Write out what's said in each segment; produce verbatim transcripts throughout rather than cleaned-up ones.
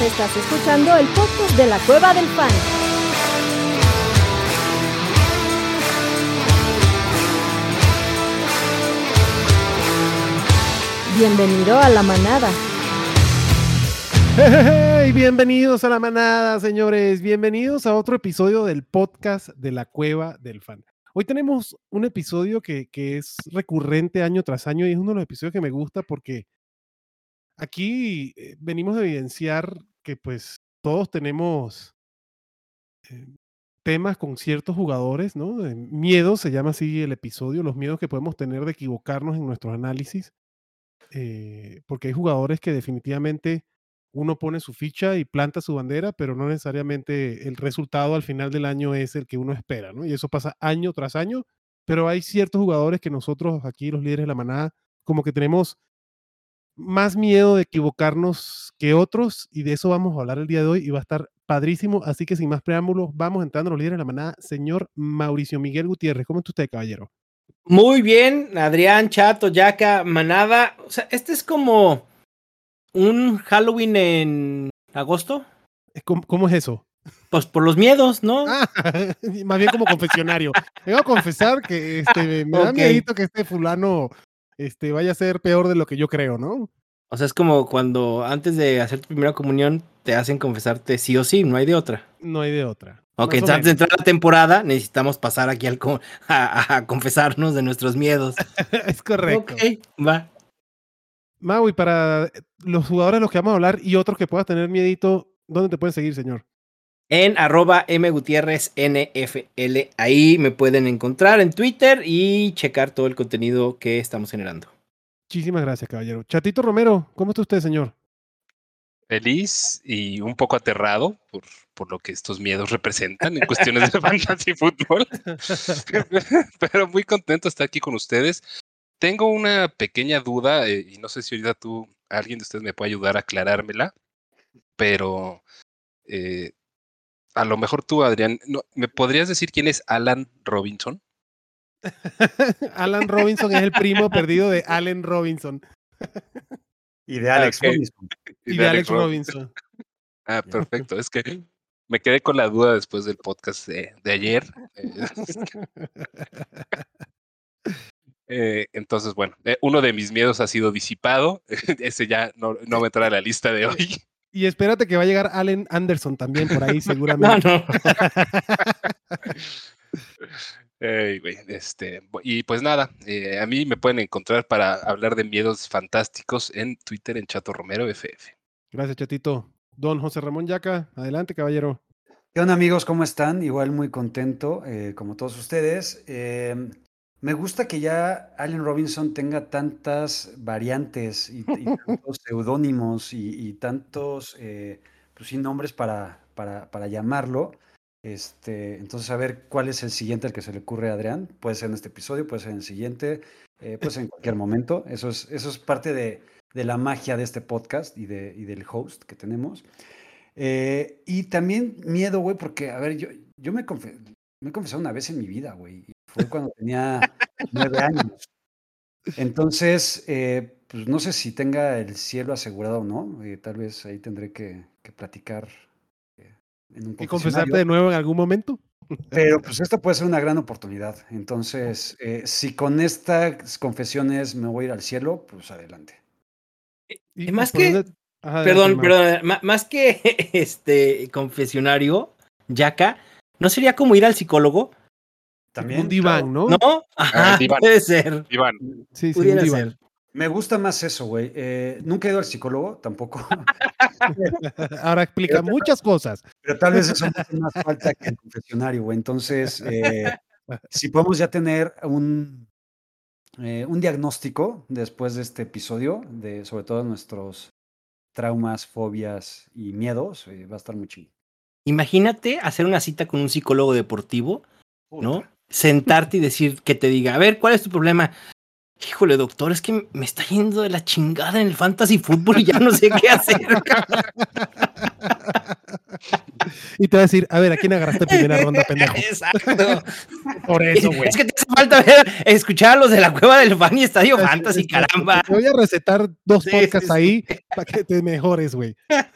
Estás escuchando el podcast de la Cueva del Fan. Bienvenido a la manada. Hey, bienvenidos a la manada, señores. Bienvenidos a otro episodio del podcast de la Cueva del Fan. Hoy tenemos un episodio que, que es recurrente año tras año y es uno de los episodios que me gusta porque aquí eh, venimos a evidenciar que pues todos tenemos eh, temas con ciertos jugadores, ¿no? Eh, miedos, se llama así el episodio, los miedos que podemos tener de equivocarnos en nuestros análisis, eh, porque hay jugadores que definitivamente uno pone su ficha y planta su bandera, pero no necesariamente el resultado al final del año es el que uno espera, ¿no? Y eso pasa año tras año, pero hay ciertos jugadores que nosotros aquí, los líderes de la manada, como que tenemos más miedo de equivocarnos que otros, y de eso vamos a hablar el día de hoy, y va a estar padrísimo, así que sin más preámbulos, vamos entrando a los líderes de la manada. Señor Mauricio Miguel Gutiérrez, ¿cómo está usted, caballero? Muy bien, Adrián, Chato, Yaca, manada. O sea, este es como un Halloween en agosto. ¿Cómo, cómo es eso? Pues por los miedos, ¿no? Ah, más bien como confesionario. Tengo que confesar que este, me da Ok. miedito que este fulano este, vaya a ser peor de lo que yo creo, ¿no? O sea, es como cuando antes de hacer tu primera comunión te hacen confesarte sí o sí, no hay de otra. No hay de otra. Ok, Más o entonces antes de menos. entrar a la temporada necesitamos pasar aquí al co- a, a confesarnos de nuestros miedos. Es correcto. Ok, va. Maui, para los jugadores de los que vamos a hablar y otros que puedas tener miedito, ¿dónde te pueden seguir, señor? En arroba mgutierrez nfl. Ahí me pueden encontrar en Twitter y checar todo el contenido que estamos generando. Muchísimas gracias, caballero. Chatito Romero, ¿cómo está usted, señor? Feliz y un poco aterrado por, por lo que estos miedos representan en cuestiones de fantasy fútbol. Pero muy contento de estar aquí con ustedes. Tengo una pequeña duda eh, y no sé si ahorita tú, alguien de ustedes me puede ayudar a aclarármela, pero eh, a lo mejor tú, Adrián, no, ¿me podrías decir quién es Alan Robinson? Alan Robinson es el primo perdido de Allen Robinson. Y de Alex Okay. Robinson. Y, y de Alex Robinson. Robinson. Ah, perfecto. Es que me quedé con la duda después del podcast de, de ayer. Eh, entonces, bueno, eh, uno de mis miedos ha sido disipado. Ese ya no, no me entra a la lista de hoy. Y espérate que va a llegar Allen Anderson también por ahí seguramente. No, no. Eh, güey, este, y pues nada, eh, a mí me pueden encontrar para hablar de miedos fantásticos en Twitter en Chato Romero F F. Gracias, Chatito. Don José Ramón Yaca, adelante, caballero. ¿Qué onda, amigos? ¿Cómo están? Igual muy contento, eh, como todos ustedes. Eh, me gusta que ya Allen Robinson tenga tantas variantes y, y tantos seudónimos y, y tantos eh, pues sí, nombres para, para, para llamarlo. Este, entonces, a ver cuál es el siguiente al que se le ocurre a Adrián. Puede ser en este episodio, puede ser en el siguiente, eh, puede ser en cualquier momento. Eso es, eso es parte de, de la magia de este podcast y, de, y del host que tenemos. Eh, y también miedo, güey, porque, a ver, yo, yo me, confe me he confesado una vez en mi vida, güey. Y fue cuando tenía nueve años. Entonces, eh, pues no sé si tenga el cielo asegurado o no. Eh, tal vez ahí tendré que, que platicar eh, en un ¿Y confesarte de confesionario. nuevo en algún momento? Pero pues esta puede ser una gran oportunidad. Entonces, eh, si con estas confesiones me voy a ir al cielo, pues adelante. Y, Y más y por que, dónde- Ajá, perdón, adelante, Mau. perdón, ma- más que este confesionario, Yaca, ¿no sería como ir al psicólogo? También, Un diván, claro. ¿no? ¿No? Ajá, Ah, diván. puede ser. Iván, Sí, sí, un Pudiera diván. ser. Me gusta más eso, güey. Eh, nunca he ido al psicólogo, tampoco. Ahora explica Pero- muchas cosas. Pero tal vez eso me hace más falta que el confesionario, güey. Entonces, eh, si podemos ya tener un, eh, un diagnóstico después de este episodio, de sobre todo nuestros traumas, fobias y miedos, eh, va a estar muy chido. Imagínate hacer una cita con un psicólogo deportivo, ¿no? Puta. Sentarte y decir que te diga, a ver, ¿cuál es tu problema? Híjole, doctor, es que me está yendo de la chingada en el fantasy fútbol y ya no sé qué hacer. Y te va a decir, a ver, ¿a quién agarraste en primera ronda, pendejo? Exacto. Por eso, güey. Es que te hace falta ver, escuchar a los de la Cueva del Fan y Estadio Fantasy, Exacto. caramba. Te voy a recetar dos Sí, podcasts sí, sí. ahí para que te mejores, güey.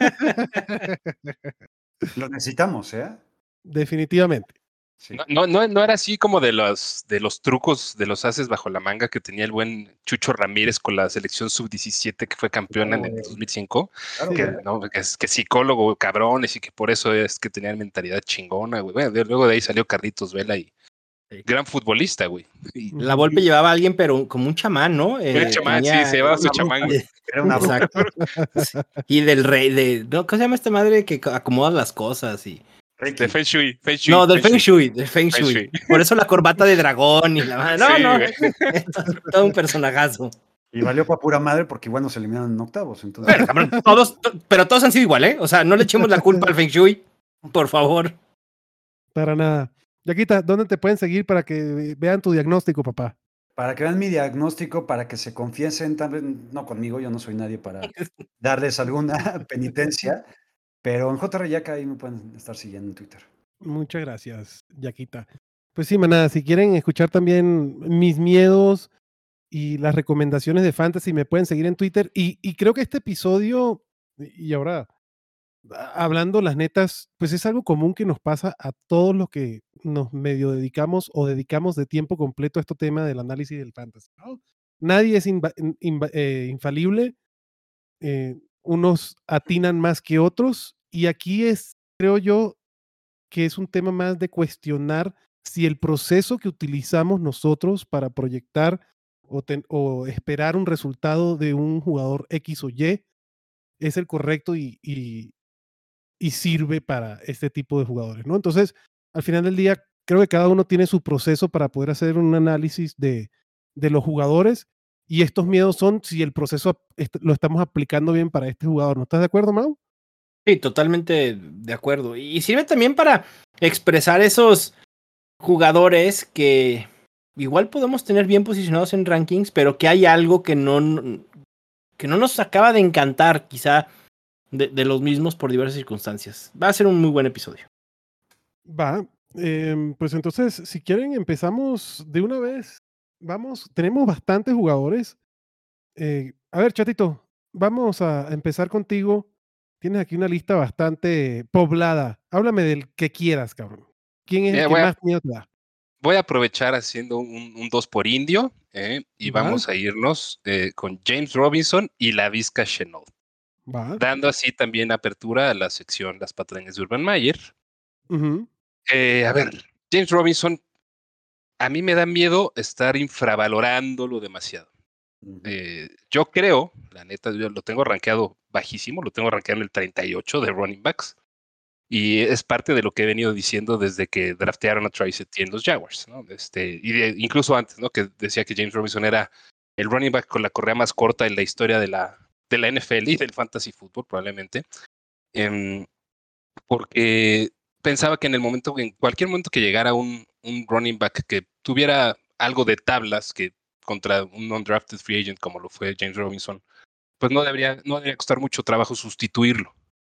Lo necesitamos, ¿eh? Definitivamente. Sí. No, no, no, no era así como de los, de los trucos de los haces bajo la manga que tenía el buen Chucho Ramírez con la selección sub diecisiete que fue campeona Claro, en el güey. dos mil cinco. Claro, Que, güey. no, que, es, que psicólogo, cabrones, y que por eso es que tenían mentalidad chingona, güey. Bueno, de- luego de ahí salió Carlitos Vela y Sí. gran futbolista, güey. Y La Volpe llevaba a alguien, pero como un chamán, ¿no? un Eh, chamán, tenía- sí, se llevaba su una chamán, bruja. güey. Era una bruja. Exacto. Y del rey, de, no, ¿cómo se llama esta madre que acomoda las cosas? Y... Reiki. De Feng Shui, Feng Shui. No, del Feng Shui. Shui, del Feng Feng Shui. Shui. Por eso la corbata de dragón y la madre. No, Sí, no, güey. es todo un personajazo. Y valió para pura madre porque igual nos eliminaron en octavos. Entonces, Bueno, cabrón, todos, to- pero todos han sido igual, ¿eh? O sea, no le echemos la culpa al Feng Shui, por favor. Para nada. Yaquita, ¿dónde te pueden seguir para que vean tu diagnóstico, papá? para que vean mi diagnóstico, para que se confiesen, tal vez no conmigo, yo no soy nadie para darles alguna penitencia, pero en J R Yaca ahí me pueden estar siguiendo en Twitter. Muchas gracias, Yaquita. Pues sí, manada, si quieren escuchar también mis miedos y las recomendaciones de Fantasy, me pueden seguir en Twitter. Y, y creo que este episodio, y ahora hablando las netas, pues es algo común que nos pasa a todos los que nos medio dedicamos o dedicamos de tiempo completo a este tema del análisis del fantasy, ¿no? Nadie es inva- inva- eh, infalible, eh, unos atinan más que otros, y aquí es, creo yo, que es un tema más de cuestionar si el proceso que utilizamos nosotros para proyectar o, ten- o esperar un resultado de un jugador X o Y es el correcto y, y- y sirve para este tipo de jugadores, ¿no? Entonces, al final del día, creo que cada uno tiene su proceso para poder hacer un análisis de, de los jugadores, y estos miedos son si el proceso est- lo estamos aplicando bien para este jugador. ¿No estás de acuerdo, Mau? Sí, totalmente de acuerdo. Y sirve también para expresar esos jugadores que igual podemos tener bien posicionados en rankings, pero que hay algo que no, que no nos acaba de encantar, quizá, de, de los mismos por diversas circunstancias. Va a ser un muy buen episodio. Va, em, pues entonces, si quieren, empezamos de una vez. Vamos, tenemos bastantes jugadores. Eh, a ver, Chatito, vamos a empezar contigo. Tienes aquí una lista bastante poblada. Háblame del que quieras, cabrón. ¿Quién es el Mira, que voy, a, más miedo te da? voy a aprovechar haciendo un, un dos por indio eh, y Va. vamos a irnos eh, con James Robinson y la Vizca Chenault, Va. dando así también apertura a la sección Las Patrañas de Urban Meyer. Ujú. Eh, a ver, James Robinson, a mí me da miedo estar infravalorándolo demasiado. Ujú. Eh, yo creo, la neta, yo lo tengo rankeado bajísimo, lo tengo rankeado en el treinta y ocho de running backs, y es parte de lo que he venido diciendo desde que draftearon a Travis Etienne en los Jaguars, ¿no? Este, y de, incluso antes, ¿no? Que decía que James Robinson era el running back con la correa más corta en la historia de la, de la N F L y del fantasy football, probablemente. Eh, porque pensaba que en el momento, en cualquier momento que llegara un, un running back que tuviera algo de tablas que contra un undrafted free agent como lo fue James Robinson, pues no debería, no debería costar mucho trabajo sustituirlo.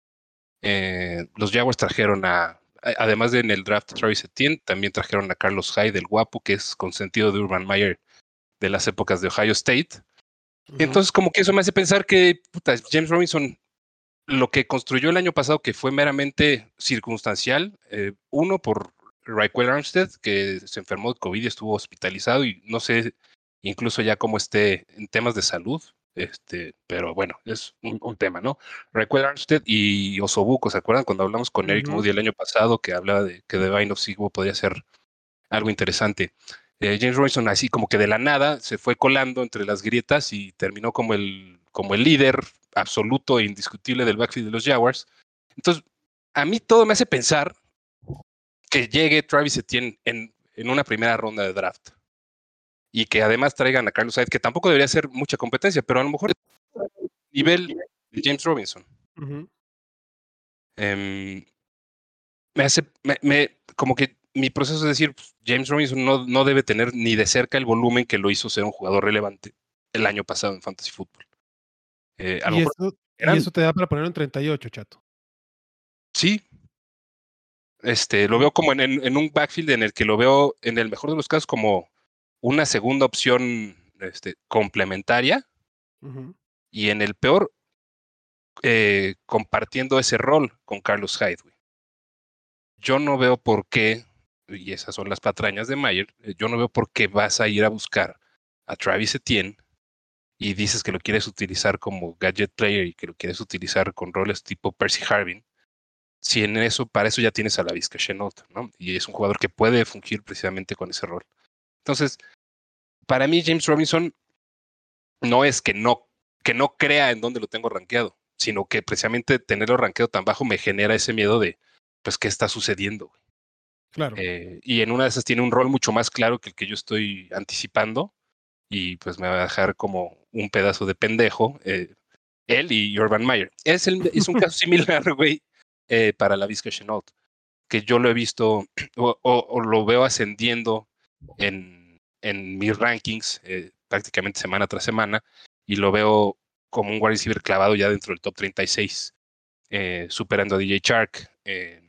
Eh, los Jaguars trajeron a, además de en el draft Travis Etienne, también trajeron a Carlos Hyde, el guapo, que es consentido de Urban Meyer de las épocas de Ohio State. Ujú. Entonces, como que eso me hace pensar que puta, James Robinson, lo que construyó el año pasado, que fue meramente circunstancial, eh, uno por Raquel Armstead, que se enfermó de COVID y estuvo hospitalizado, y no sé incluso ya cómo esté en temas de salud, este, pero bueno, es un, un tema, ¿no? Raquel Armstead y Osobuco, ¿se acuerdan cuando hablamos con Eric Ujú. Moody el año pasado, que hablaba de que Divine of Sigbo podría ser algo interesante? Eh, James Robinson así como que de la nada se fue colando entre las grietas y terminó como el, como el líder absoluto e indiscutible del backfield de los Jaguars. Entonces, a mí todo me hace pensar que llegue Travis Etienne en, en una primera ronda de draft y que además traigan a Carlos Hyde, que tampoco debería ser mucha competencia, pero a lo mejor nivel de James Robinson. Ujú. Eh, me hace, me, me, como que mi proceso es decir, pues, James Robinson no, no debe tener ni de cerca el volumen que lo hizo ser un jugador relevante el año pasado en Fantasy Football. Eh, a lo Y mejor eso, y eran, eso te da para ponerlo en treinta y ocho, chato. sí, Este, lo veo como en, en, en un backfield en el que lo veo, en el mejor de los casos, como una segunda opción este, complementaria, Ujú. y en el peor, eh, compartiendo ese rol con Carlos Hyde. Güey. Yo no veo por qué, y esas son las patrañas de Mayer, eh, yo no veo por qué vas a ir a buscar a Travis Etienne y dices que lo quieres utilizar como gadget player y que lo quieres utilizar con roles tipo Percy Harvin, si en eso, para eso ya tienes a la Vizca Chenault, ¿no? Y es un jugador que puede fungir precisamente con ese rol. Entonces, para mí James Robinson no es que no, que no crea en dónde lo tengo rankeado, sino que precisamente tenerlo rankeado tan bajo me genera ese miedo de, pues, ¿qué está sucediendo? Claro. Eh, y en una de esas tiene un rol mucho más claro que el que yo estoy anticipando y pues me va a dejar como un pedazo de pendejo, eh, él y Urban Meyer. Es, el, es un caso similar, güey, eh, para la Vizca Chenault, que yo lo he visto o, o, o lo veo ascendiendo en, en mis rankings eh, prácticamente semana tras semana y lo veo como un wide receiver clavado ya dentro del top treinta y seis, eh, superando a D J Chark. Eh,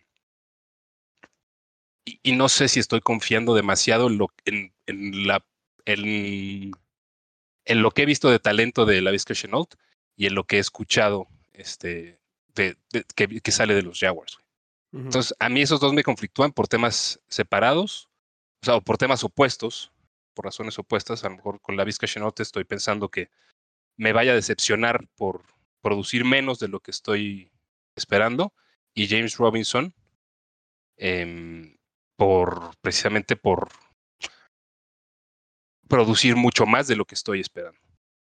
y, y no sé si estoy confiando demasiado en lo, en, en la, en, en lo que he visto de talento de la Vizca Chenault y en lo que he escuchado este, de, de, que, que sale de los Jaguars. Ujú. Entonces, a mí esos dos me conflictúan por temas separados, o sea, o por temas opuestos, por razones opuestas. A lo mejor con la Vizca Chenault estoy pensando que me vaya a decepcionar por producir menos de lo que estoy esperando. Y James Robinson, eh, por precisamente por producir mucho más de lo que estoy esperando.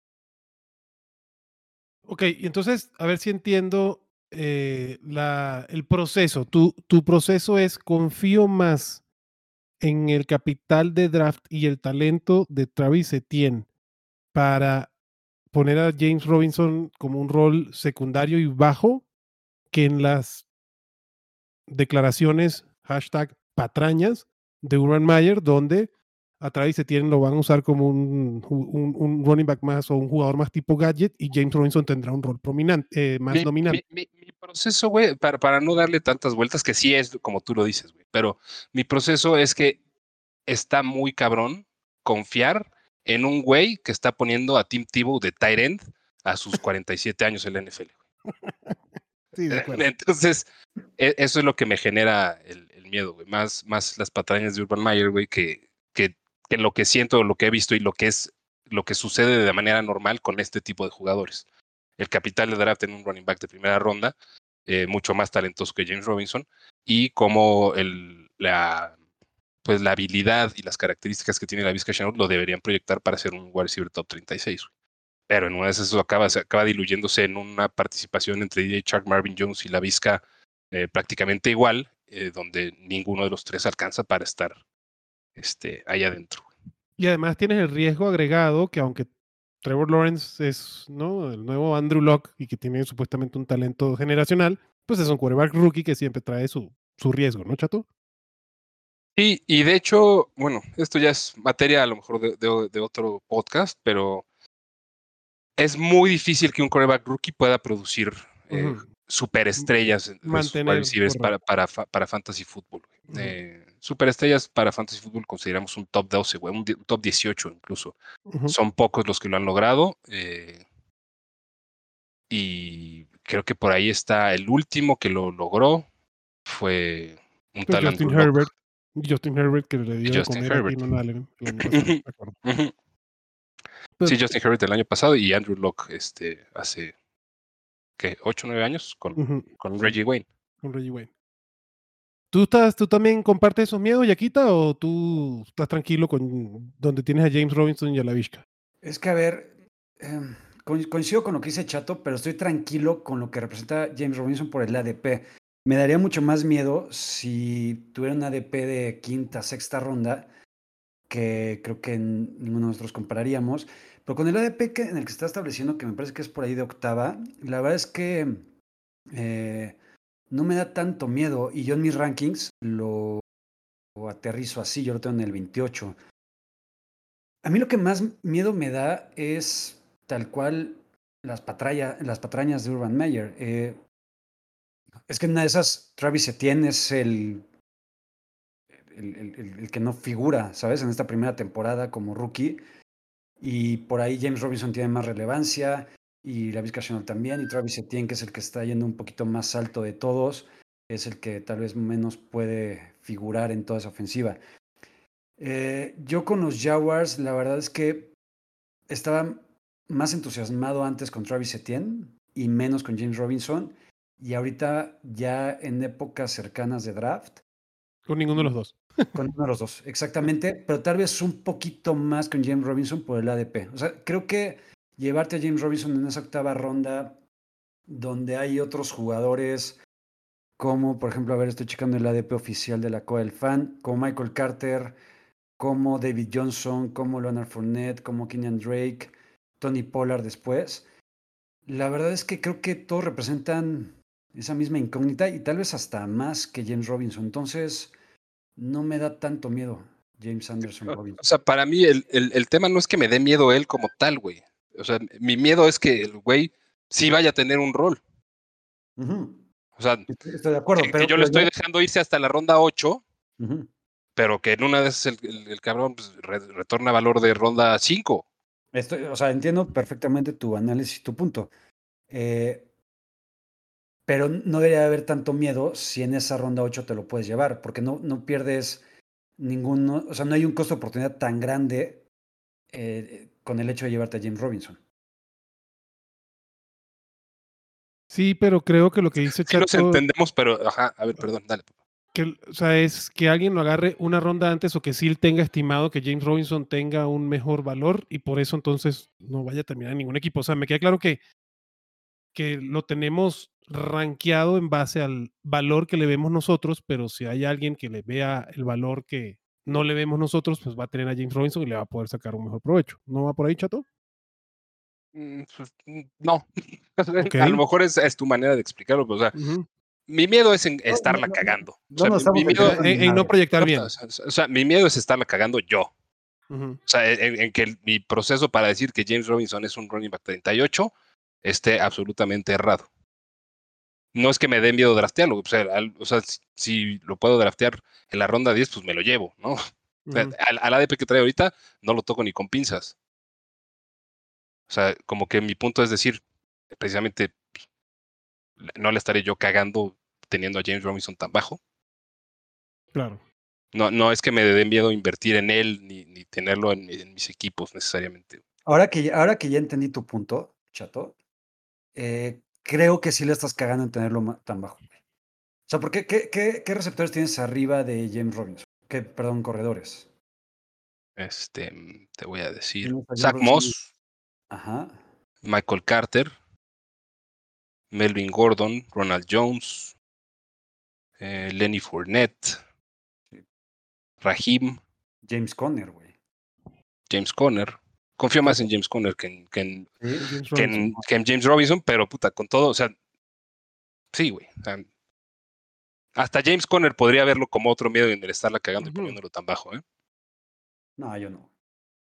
Ok, y entonces, a ver si entiendo eh, la, el proceso. Tu, tu proceso es confío más en el capital de draft y el talento de Travis Etienne para poner a James Robinson como un rol secundario y bajo que en las declaraciones hashtag patrañas de Urban Meyer, donde a Travis Etienne lo van a usar como un, un, un running back más o un jugador más tipo gadget y James Robinson tendrá un rol prominente, eh, más Mi, dominante. mi, mi, mi proceso, güey, para, para no darle tantas vueltas, que sí es como tú lo dices, güey, pero mi proceso es que está muy cabrón confiar en un güey que está poniendo a Tim Tebow de tight end a sus cuarenta y siete años en la N F L. Sí, de acuerdo. Entonces, e- eso es lo que me genera el, el miedo, güey. Más, más las patrañas de Urban Meyer, güey, que, que, que lo que siento, lo que he visto y lo que es lo que sucede de manera normal con este tipo de jugadores. El capital de draft en un running back de primera ronda, eh, mucho más talentoso que James Robinson, y como el, la, pues la habilidad y las características que tiene la Vizca Chenault lo deberían proyectar para ser un wide receiver top treinta y seis. Pero en una de esas eso acaba, se acaba diluyéndose en una participación entre D J Chark, Marvin Jones y la Vizca eh, prácticamente igual, eh, donde ninguno de los tres alcanza para estar este, ahí adentro. Y además tienes el riesgo agregado que aunque Trevor Lawrence es, ¿no?, el nuevo Andrew Luck y que tiene supuestamente un talento generacional, pues es un quarterback rookie que siempre trae su, su riesgo, ¿no, Chato? Y, y de hecho, bueno, esto ya es materia a lo mejor de, de, de otro podcast, pero es muy difícil que un quarterback rookie pueda producir eh, Ujú. superestrellas de sus wide Mantener, receivers para, correcto. para, fa- para fantasy fútbol. Ujú, Eh, superestrellas para fantasy fútbol consideramos un top doce, güey, un, di- un top dieciocho incluso. ujú. Son pocos los que lo han logrado. eh, y creo que por ahí está el último que lo logró. Fue un Pues tal Justin Andrew Locke Herbert, Justin Herbert que le y dio de Justin comer a Herbert. Keenan Allen el año pasado, de acuerdo. Ujú. Pero, Sí, Justin Herbert el año pasado y Andrew Locke este, hace, ¿qué? ocho o nueve años con, ujú, con sí, Reggie Wayne. con Reggie Wayne. ¿Tú, estás, ¿Tú también compartes esos miedos, Yaquita, o tú estás tranquilo con donde tienes a James Robinson y a la Vizca? Es que, a ver, em, co- coincido con lo que dice Chato, pero estoy tranquilo con lo que representa James Robinson por el A D P. Me daría mucho más miedo si tuviera un A D P de quinta, sexta ronda, que creo que n- ninguno de nosotros compararíamos. Pero con el A D P que, en el que se está estableciendo, que me parece que es por ahí de octava, la verdad es que eh, no me da tanto miedo. Y yo en mis rankings lo aterrizo así, yo lo tengo en el veintiocho. A mí lo que más miedo me da es tal cual las, patralla, las patrañas de Urban Meyer. Eh, es que en una de esas, Travis Etienne es el el, el, el que no figura, ¿sabes? En esta primera temporada como rookie. Y por ahí James Robinson tiene más relevancia y Laviska Shenault también. Y Travis Etienne, que es el que está yendo un poquito más alto de todos, es el que tal vez menos puede figurar en toda esa ofensiva. Eh, yo con los Jaguars, la verdad es que estaba más entusiasmado antes con Travis Etienne y menos con James Robinson. Y ahorita ya en épocas cercanas de draft. Con ninguno de los dos. Con uno de los dos, exactamente. Pero tal vez un poquito más con James Robinson por el A D P. O sea, creo que llevarte a James Robinson en esa octava ronda, donde hay otros jugadores como, por ejemplo, a ver, estoy checando el A D P oficial de la Cueva del Fan, como Michael Carter, como David Johnson, como Leonard Fournette, como Kenyan Drake, Tony Pollard después. La verdad es que creo que todos representan esa misma incógnita y tal vez hasta más que James Robinson. Entonces, no me da tanto miedo James Anderson O Robinson. o sea, para mí el, el, el tema no es que me dé miedo él como tal, güey. O sea, mi miedo es que el güey sí vaya a tener un rol. Ujú. O sea, Estoy, estoy de acuerdo, que, pero, que yo pero lo estoy yo- dejando irse hasta la ronda ocho, Ujú. pero que en una vez el, el, el cabrón pues, re- retorna valor de ronda cinco. Estoy, o sea, entiendo perfectamente tu análisis, tu punto. Eh, pero no debería haber tanto miedo si en esa ronda ocho te lo puedes llevar, porque no, no pierdes ninguno, o sea, no hay un costo de oportunidad tan grande eh, con el hecho de llevarte a James Robinson. Sí, pero creo que lo que dice Sí los Chato, entendemos, pero, ajá, a ver, perdón, dale. que, o sea, es que alguien lo agarre una ronda antes o que sí tenga estimado que James Robinson tenga un mejor valor y por eso entonces no vaya a terminar en ningún equipo. O sea, me queda claro que, que lo tenemos rankeado en base al valor que le vemos nosotros, pero si hay alguien que le vea el valor que no le vemos nosotros, pues va a tener a James Robinson y le va a poder sacar un mejor provecho. ¿No va por ahí, Chato? Mm, pues, mm, no, Ok. a lo mejor es, es tu manera de explicarlo, pero, o sea, Ujú. mi miedo es en No, no, estarla no, cagando. O no sea, nos mi, mi estamos miedo, O sea, desviando en, ni en no nada. proyectar o bien. sea, o sea, mi miedo es estarla cagando yo. Ujú. O sea, en, en que el- mi proceso para decir que James Robinson es un running back treinta y ocho esté absolutamente errado. No es que me dé miedo draftearlo, o sea, al- o sea, si, si lo puedo draftear en la ronda diez, pues me lo llevo, ¿no? O sea, Ujú. al, al A D P que trae ahorita no lo toco ni con pinzas. O sea, como que mi punto es decir, precisamente no le estaré yo cagando teniendo a James Robinson tan bajo. Claro. No, no es que me dé miedo invertir en él ni, ni tenerlo en, en mis equipos necesariamente. Ahora que, ya- ahora que ya entendí tu punto, Chato, eh, creo que sí le estás cagando en tenerlo ma- tan bajo. O sea, ¿por qué, qué, qué, qué receptores tienes arriba de James Robinson? ¿Qué, perdón, corredores? Este, te voy a decir. Tienes a James Zach Robinson. Moss, Ajá. Michael Carter, Melvin Gordon, Ronald Jones, eh, Lenny Fournette, Sí. Raheem, James Conner, güey. James Conner. Confío Creo más que en James Conner que en, que en, sí. En James que Robinson. en, que en James Robinson, pero puta, con todo, o sea, sí, güey. O sea, hasta James Conner podría verlo como otro miedo en el estarla cagando y Ujú. poniéndolo tan bajo, ¿eh? No, yo no.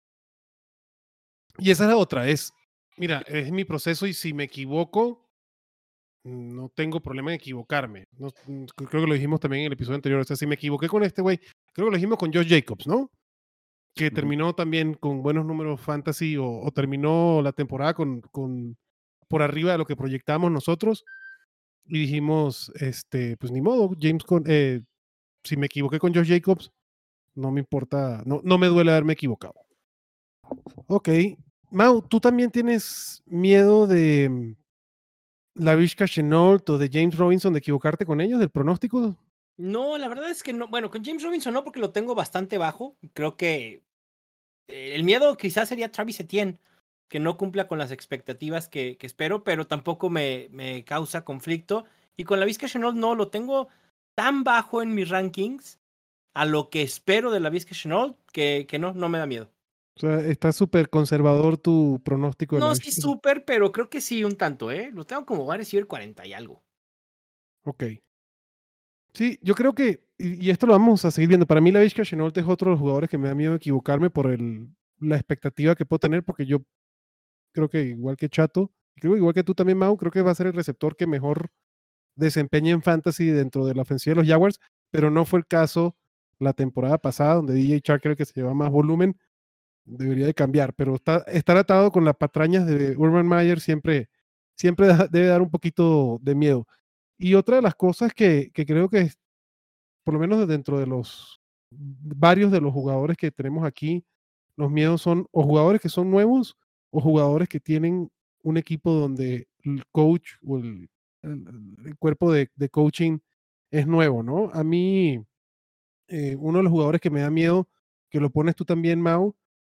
Y esa es la otra, es, mira, es mi proceso y si me equivoco, no tengo problema en equivocarme. No, mm, creo que lo dijimos también en el episodio anterior. O sea, si me equivoqué con este güey, creo que lo dijimos con Josh Jacobs, ¿no? Que Ujú. terminó también con buenos números fantasy o, o terminó la temporada con, con por arriba de lo que proyectábamos nosotros y dijimos, este, pues ni modo, James con, eh, si me equivoqué con Josh Jacobs, no me importa, no, no me duele haberme equivocado. Ok. Mau, ¿tú también tienes miedo de mm, Laviska Shenault o de James Robinson de equivocarte con ellos, del pronóstico? No, la verdad es que no. Bueno, con James Robinson no, porque lo tengo bastante bajo. Creo que eh, el miedo quizás sería Travis Etienne, que no cumpla con las expectativas que, que espero, pero tampoco me, me causa conflicto. Y con la Vizca Chenault no, lo tengo tan bajo en mis rankings a lo que espero de la Vizca Chenault que, que no, no me da miedo. O sea, está súper conservador tu pronóstico de No, sí, Laviska. súper, pero creo que sí un tanto, ¿eh? Lo tengo como va a recibir cuarenta y algo. Ok. Sí, yo creo que, y, y esto lo vamos a seguir viendo. Para mí, Laviska Shenault es otro de los jugadores que me da miedo equivocarme por el, la expectativa que puedo tener, porque yo creo que igual que Chato, creo igual que tú también, Mau, creo que va a ser el receptor que mejor desempeña en fantasy dentro de la ofensiva de los Jaguars, pero no fue el caso la temporada pasada, donde D J Chark creo que se lleva más volumen, debería de cambiar, pero está, estar atado con las patrañas de Urban Meyer siempre, siempre da, debe dar un poquito de miedo. Y otra de las cosas que, que creo que, es, por lo menos dentro de los varios de los jugadores que tenemos aquí, los miedos son o jugadores que son nuevos o jugadores que tienen un equipo donde el coach o el, el, el cuerpo de, de coaching es nuevo, ¿no? A mí, eh, uno de los jugadores que me da miedo, que lo pones tú también, Mau,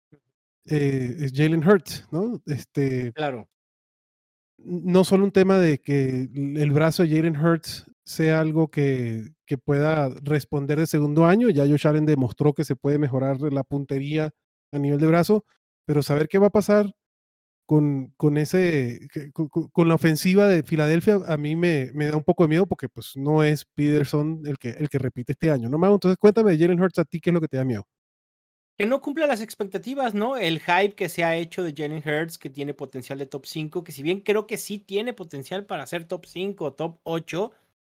eh, es Jalen Hurts, ¿no? Este, Claro. no solo un tema de que el brazo de Jalen Hurts sea algo que, que pueda responder de segundo año, ya Josh Allen demostró que se puede mejorar la puntería a nivel de brazo, pero saber qué va a pasar con, con ese, con, con la ofensiva de Filadelfia, a mí me, me da un poco de miedo porque pues no es Peterson el que, el que repite este año, ¿no, Mau? Entonces cuéntame de Jalen Hurts, a ti, ¿qué es lo que te da miedo? Que no cumpla las expectativas, ¿no? El hype que se ha hecho de Jalen Hurts, que tiene potencial de top cinco, que si bien creo que sí tiene potencial para ser top cinco o top ocho,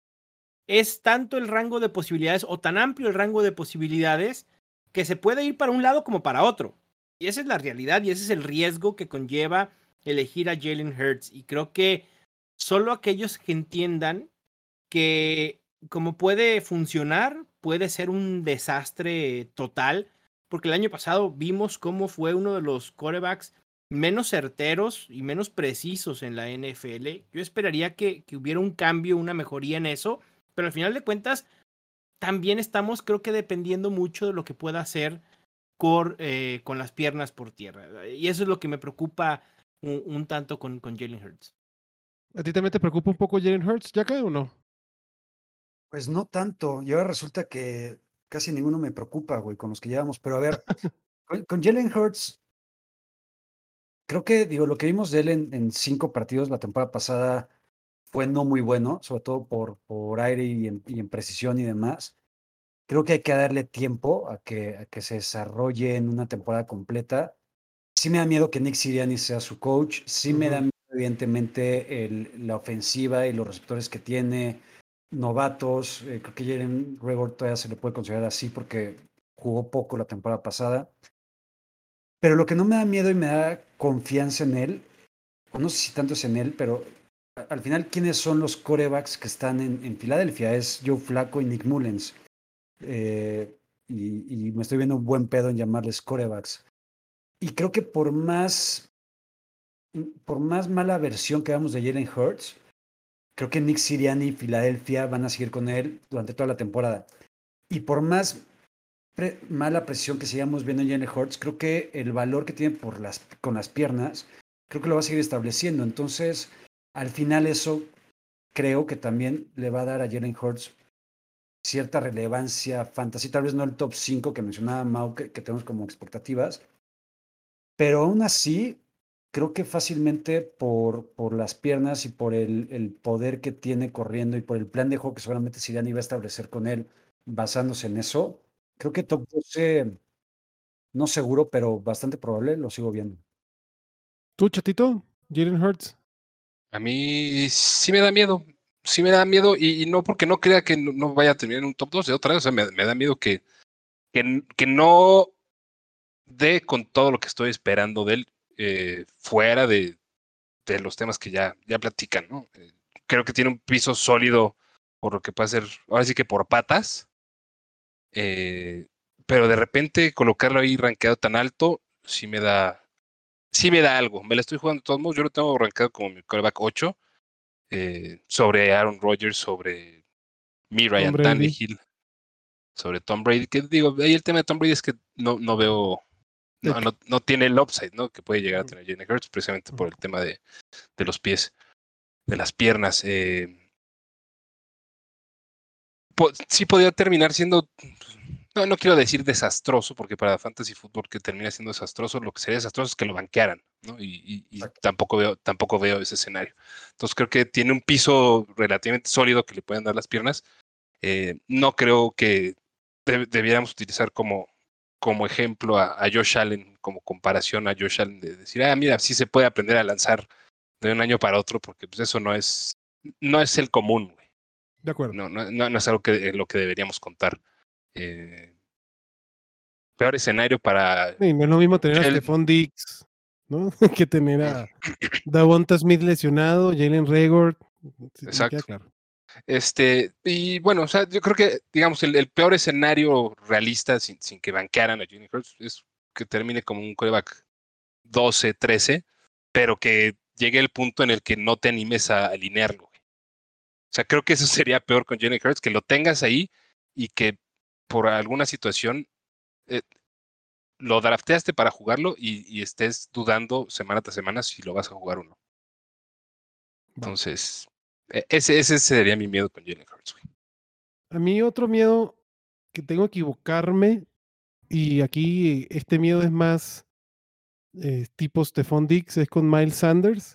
es tanto el rango de posibilidades o tan amplio el rango de posibilidades que se puede ir para un lado como para otro. Y esa es la realidad y ese es el riesgo que conlleva elegir a Jalen Hurts. Y creo que solo aquellos que entiendan que como puede funcionar, puede ser un desastre total, porque el año pasado vimos cómo fue uno de los quarterbacks menos certeros y menos precisos en la N F L. Yo esperaría que, que hubiera un cambio, una mejoría en eso, pero al final de cuentas también estamos, creo que dependiendo mucho de lo que pueda hacer con, eh, con las piernas por tierra. Y eso es lo que me preocupa un, un tanto con, con Jalen Hurts. ¿A ti también te preocupa un poco Jalen Hurts, Jacka, o no? Pues no tanto. Y ahora resulta que casi ninguno me preocupa, güey, con los que llevamos. Pero a ver, con, con Jalen Hurts, creo que, digo, lo que vimos de él en, en cinco partidos la temporada pasada fue no muy bueno, sobre todo por, por aire y en, y en precisión y demás. Creo que hay que darle tiempo a que, a que se desarrolle en una temporada completa. Sí me da miedo que Nick Sirianni sea su coach. Sí me da miedo, evidentemente, el, la ofensiva y los receptores que tiene, novatos. Eh, creo que Jalen Reagor todavía se le puede considerar así porque jugó poco la temporada pasada. Pero lo que no me da miedo y me da confianza en él, o no sé si tanto es en él, pero a- al final, ¿quiénes son los quarterbacks que están en, en Filadelfia? Es Joe Flacco y Nick Mullens. Eh, y, y me estoy viendo un buen pedo en llamarles quarterbacks. Y creo que por más, por más mala versión que hagamos de Jalen Hurts, creo que Nick Sirianni y Filadelfia van a seguir con él durante toda la temporada. Y por más pre- mala presión que sigamos viendo en Jalen Hurts, creo que el valor que tiene por las, con las piernas, creo que lo va a seguir estableciendo. Entonces, al final eso creo que también le va a dar a Jalen Hurts cierta relevancia fantasy, tal vez no el top cinco que mencionaba Mau, que, que tenemos como expectativas, pero aún así, creo que fácilmente por, por las piernas y por el, el poder que tiene corriendo y por el plan de juego que seguramente Sirianni va a establecer con él basándose en eso, creo que top doce, no seguro, pero bastante probable, lo sigo viendo. ¿Tú, Chatito? Jalen Hurts. A mí sí me da miedo, sí me da miedo y, y no porque no crea que no, no vaya a terminar en un top dos de otra vez, o sea, me, me da miedo que, que, que no dé con todo lo que estoy esperando de él eh, fuera de, de los temas que ya, ya platican, ¿no? Eh, creo que tiene un piso sólido por lo que puede ser, ahora sí que por patas, eh, pero de repente colocarlo ahí rankeado tan alto, sí me da, sí me da algo, me la estoy jugando de todos modos, yo lo tengo rankeado como mi quarterback ocho, eh, sobre Aaron Rodgers, sobre mi Tom Ryan Brady. Tannehill, sobre Tom Brady, que digo, ahí el tema de Tom Brady es que no, no veo, no, Techo. no, no tiene el upside, ¿no? Que puede llegar a Ujú. tener Jalen Hurts, precisamente por Ujú. el tema de, de los pies, de las piernas. Eh, po- sí podría terminar siendo, no, no quiero decir desastroso, porque para Fantasy Football que termina siendo desastroso, lo que sería desastroso es que lo banquearan, ¿no? Y, y, y tampoco veo, tampoco veo ese escenario. Entonces creo que tiene un piso relativamente sólido que le pueden dar las piernas. Eh, no creo que deb- debiéramos utilizar como, como ejemplo a, a Josh Allen, como comparación a Josh Allen, de decir, ah, mira, sí se puede aprender a lanzar de un año para otro, porque pues eso no es, no es el común, güey. De acuerdo. No, no, no, no es algo que lo que deberíamos contar. Eh, peor escenario para Sí, no es lo mismo tener a el- Stephon Diggs, ¿no? que tener a Davonta Smith lesionado, Jalen Reagor. Sí, me queda Exacto. claro. Este, y bueno, o sea, yo creo que, digamos, el, el peor escenario realista, sin, sin que banquearan a Jalen Hurts, es que termine como un quarterback doce, trece, pero que llegue el punto en el que no te animes a alinearlo. Güey. O sea, creo que eso sería peor con Jalen Hurts, que lo tengas ahí y que por alguna situación eh, lo drafteaste para jugarlo y, y estés dudando semana tras semana si lo vas a jugar o no. Entonces, eh, ese, ese sería mi miedo con Jalen Hurts. Güey. A mí otro miedo que tengo que equivocarme, y aquí este miedo es más eh, tipo Stephon Diggs, es con Miles Sanders.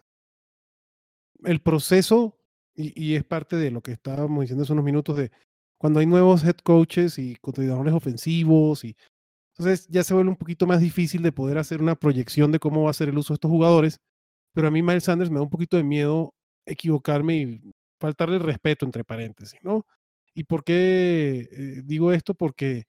El proceso, y, y es parte de lo que estábamos diciendo hace unos minutos, de cuando hay nuevos head coaches y coordinadores ofensivos, y entonces ya se vuelve un poquito más difícil de poder hacer una proyección de cómo va a ser el uso de estos jugadores, pero a mí Miles Sanders me da un poquito de miedo equivocarme y faltarle el respeto, entre paréntesis, ¿no? ¿Y por qué eh, digo esto? Porque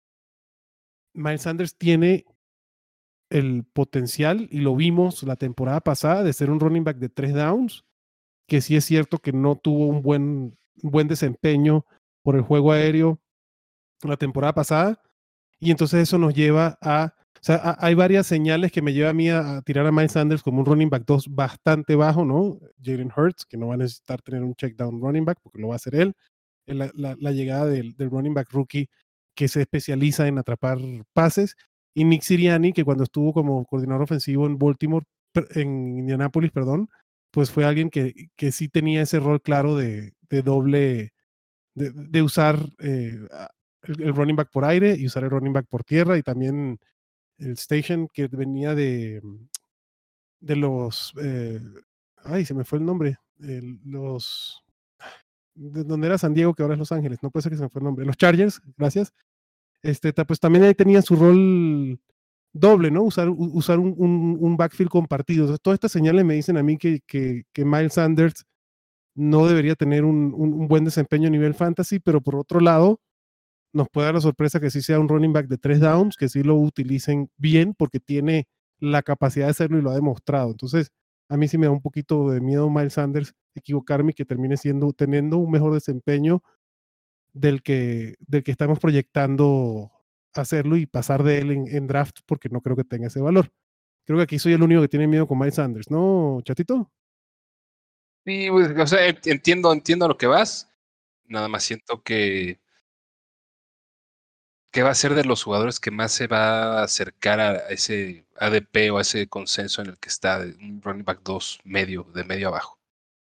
Miles Sanders tiene el potencial, y lo vimos la temporada pasada, de ser un running back de tres downs, que sí es cierto que no tuvo un buen, un buen desempeño por el juego aéreo la temporada pasada, y entonces eso nos lleva a, o sea, a, hay varias señales que me llevan a mí a, a tirar a Miles Sanders como un running back dos bastante bajo, ¿no? Jalen Hurts, que no va a necesitar tener un check down running back, porque lo va a hacer él, la, la, la llegada del, del running back rookie que se especializa en atrapar pases, y Nick Sirianni, que cuando estuvo como coordinador ofensivo en Baltimore, en Indianapolis, perdón, pues fue alguien que, que sí tenía ese rol claro de, de doble, de, de usar eh, el, el, running back por aire y usar el running back por tierra, y también el station que venía de, de los, eh, ay, se me fue el nombre, el, los, de donde era San Diego, que ahora es Los Ángeles, no puede ser que se me fue el nombre, los Chargers, gracias. Este, pues también ahí tenía su rol doble, ¿no? Usar, usar un, un, un backfield compartido. Entonces, todas estas señales me dicen a mí que, que, que Miles Sanders no debería tener un, un, un, buen desempeño a nivel fantasy, pero por otro lado, nos puede dar la sorpresa que sí sea un running back de tres downs, que sí lo utilicen bien, porque tiene la capacidad de hacerlo y lo ha demostrado. Entonces, a mí sí me da un poquito de miedo Miles Sanders equivocarme y que termine siendo, teniendo un mejor desempeño del que, del que estamos proyectando hacerlo y pasar de él en, en draft, porque no creo que tenga ese valor. Creo que aquí soy el único que tiene miedo con Miles Sanders, ¿no, Chatito? Sí, pues, o sea, entiendo, entiendo a lo que vas. Nada más siento que, que va a ser de los jugadores que más se va a acercar a ese A D P o a ese consenso en el que está, de un running back dos medio, de medio abajo.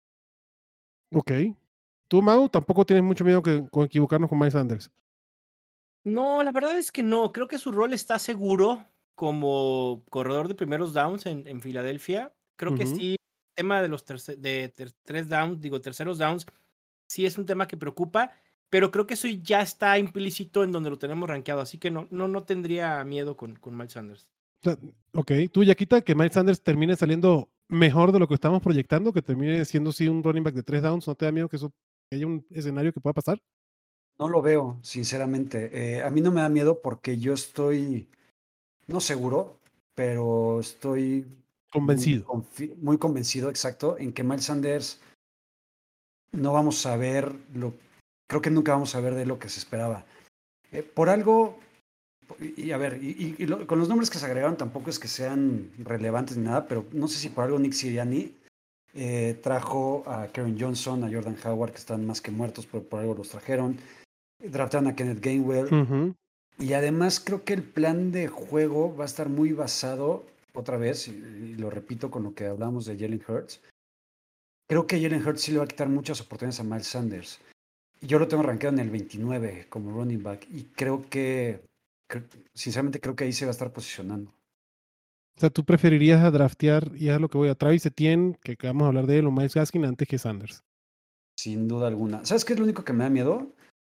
Ok. ¿Tú, Mau, tampoco tienes mucho miedo que, con equivocarnos con Miles Sanders? No, la verdad es que no. Creo que su rol está seguro como corredor de primeros downs en, en Filadelfia. Creo uh-huh. que sí, el tema de los terce- de ter- tres downs, digo, terceros downs, sí es un tema que preocupa, pero creo que eso ya está implícito en donde lo tenemos rankeado, así que no, no, no tendría miedo con, con Miles Sanders. Ok, tú, Yaquita, que Miles Sanders termine saliendo mejor de lo que estamos proyectando, que termine siendo sí un running back de tres downs, ¿no te da miedo que eso que haya un escenario que pueda pasar? No lo veo, sinceramente. Eh, a mí no me da miedo porque yo estoy, no seguro, pero estoy convencido. Muy, muy convencido, exacto, en que Miles Sanders no vamos a ver lo, creo que nunca vamos a ver de lo que se esperaba. Eh, por algo, y, y a ver, y, y lo, con los nombres que se agregaron tampoco es que sean relevantes ni nada, pero no sé si por algo Nick Sirianni eh, trajo a Karen Johnson, a Jordan Howard, que están más que muertos, pero por algo los trajeron. Draftaron a Kenneth Gainwell. Uh-huh. Y además creo que el plan de juego va a estar muy basado, otra vez, y, y lo repito con lo que hablamos de Jalen Hurts. Creo que Jalen Hurts sí le va a quitar muchas oportunidades a Miles Sanders. Yo lo tengo rankeado en el veintinueve como running back y creo que, creo, sinceramente creo que ahí se va a estar posicionando. O sea, tú preferirías a draftear, y es lo que voy a Travis Etienne, que acabamos de hablar de él, o Miles Gaskin antes que Sanders. Sin duda alguna. ¿Sabes qué es lo único que me da miedo?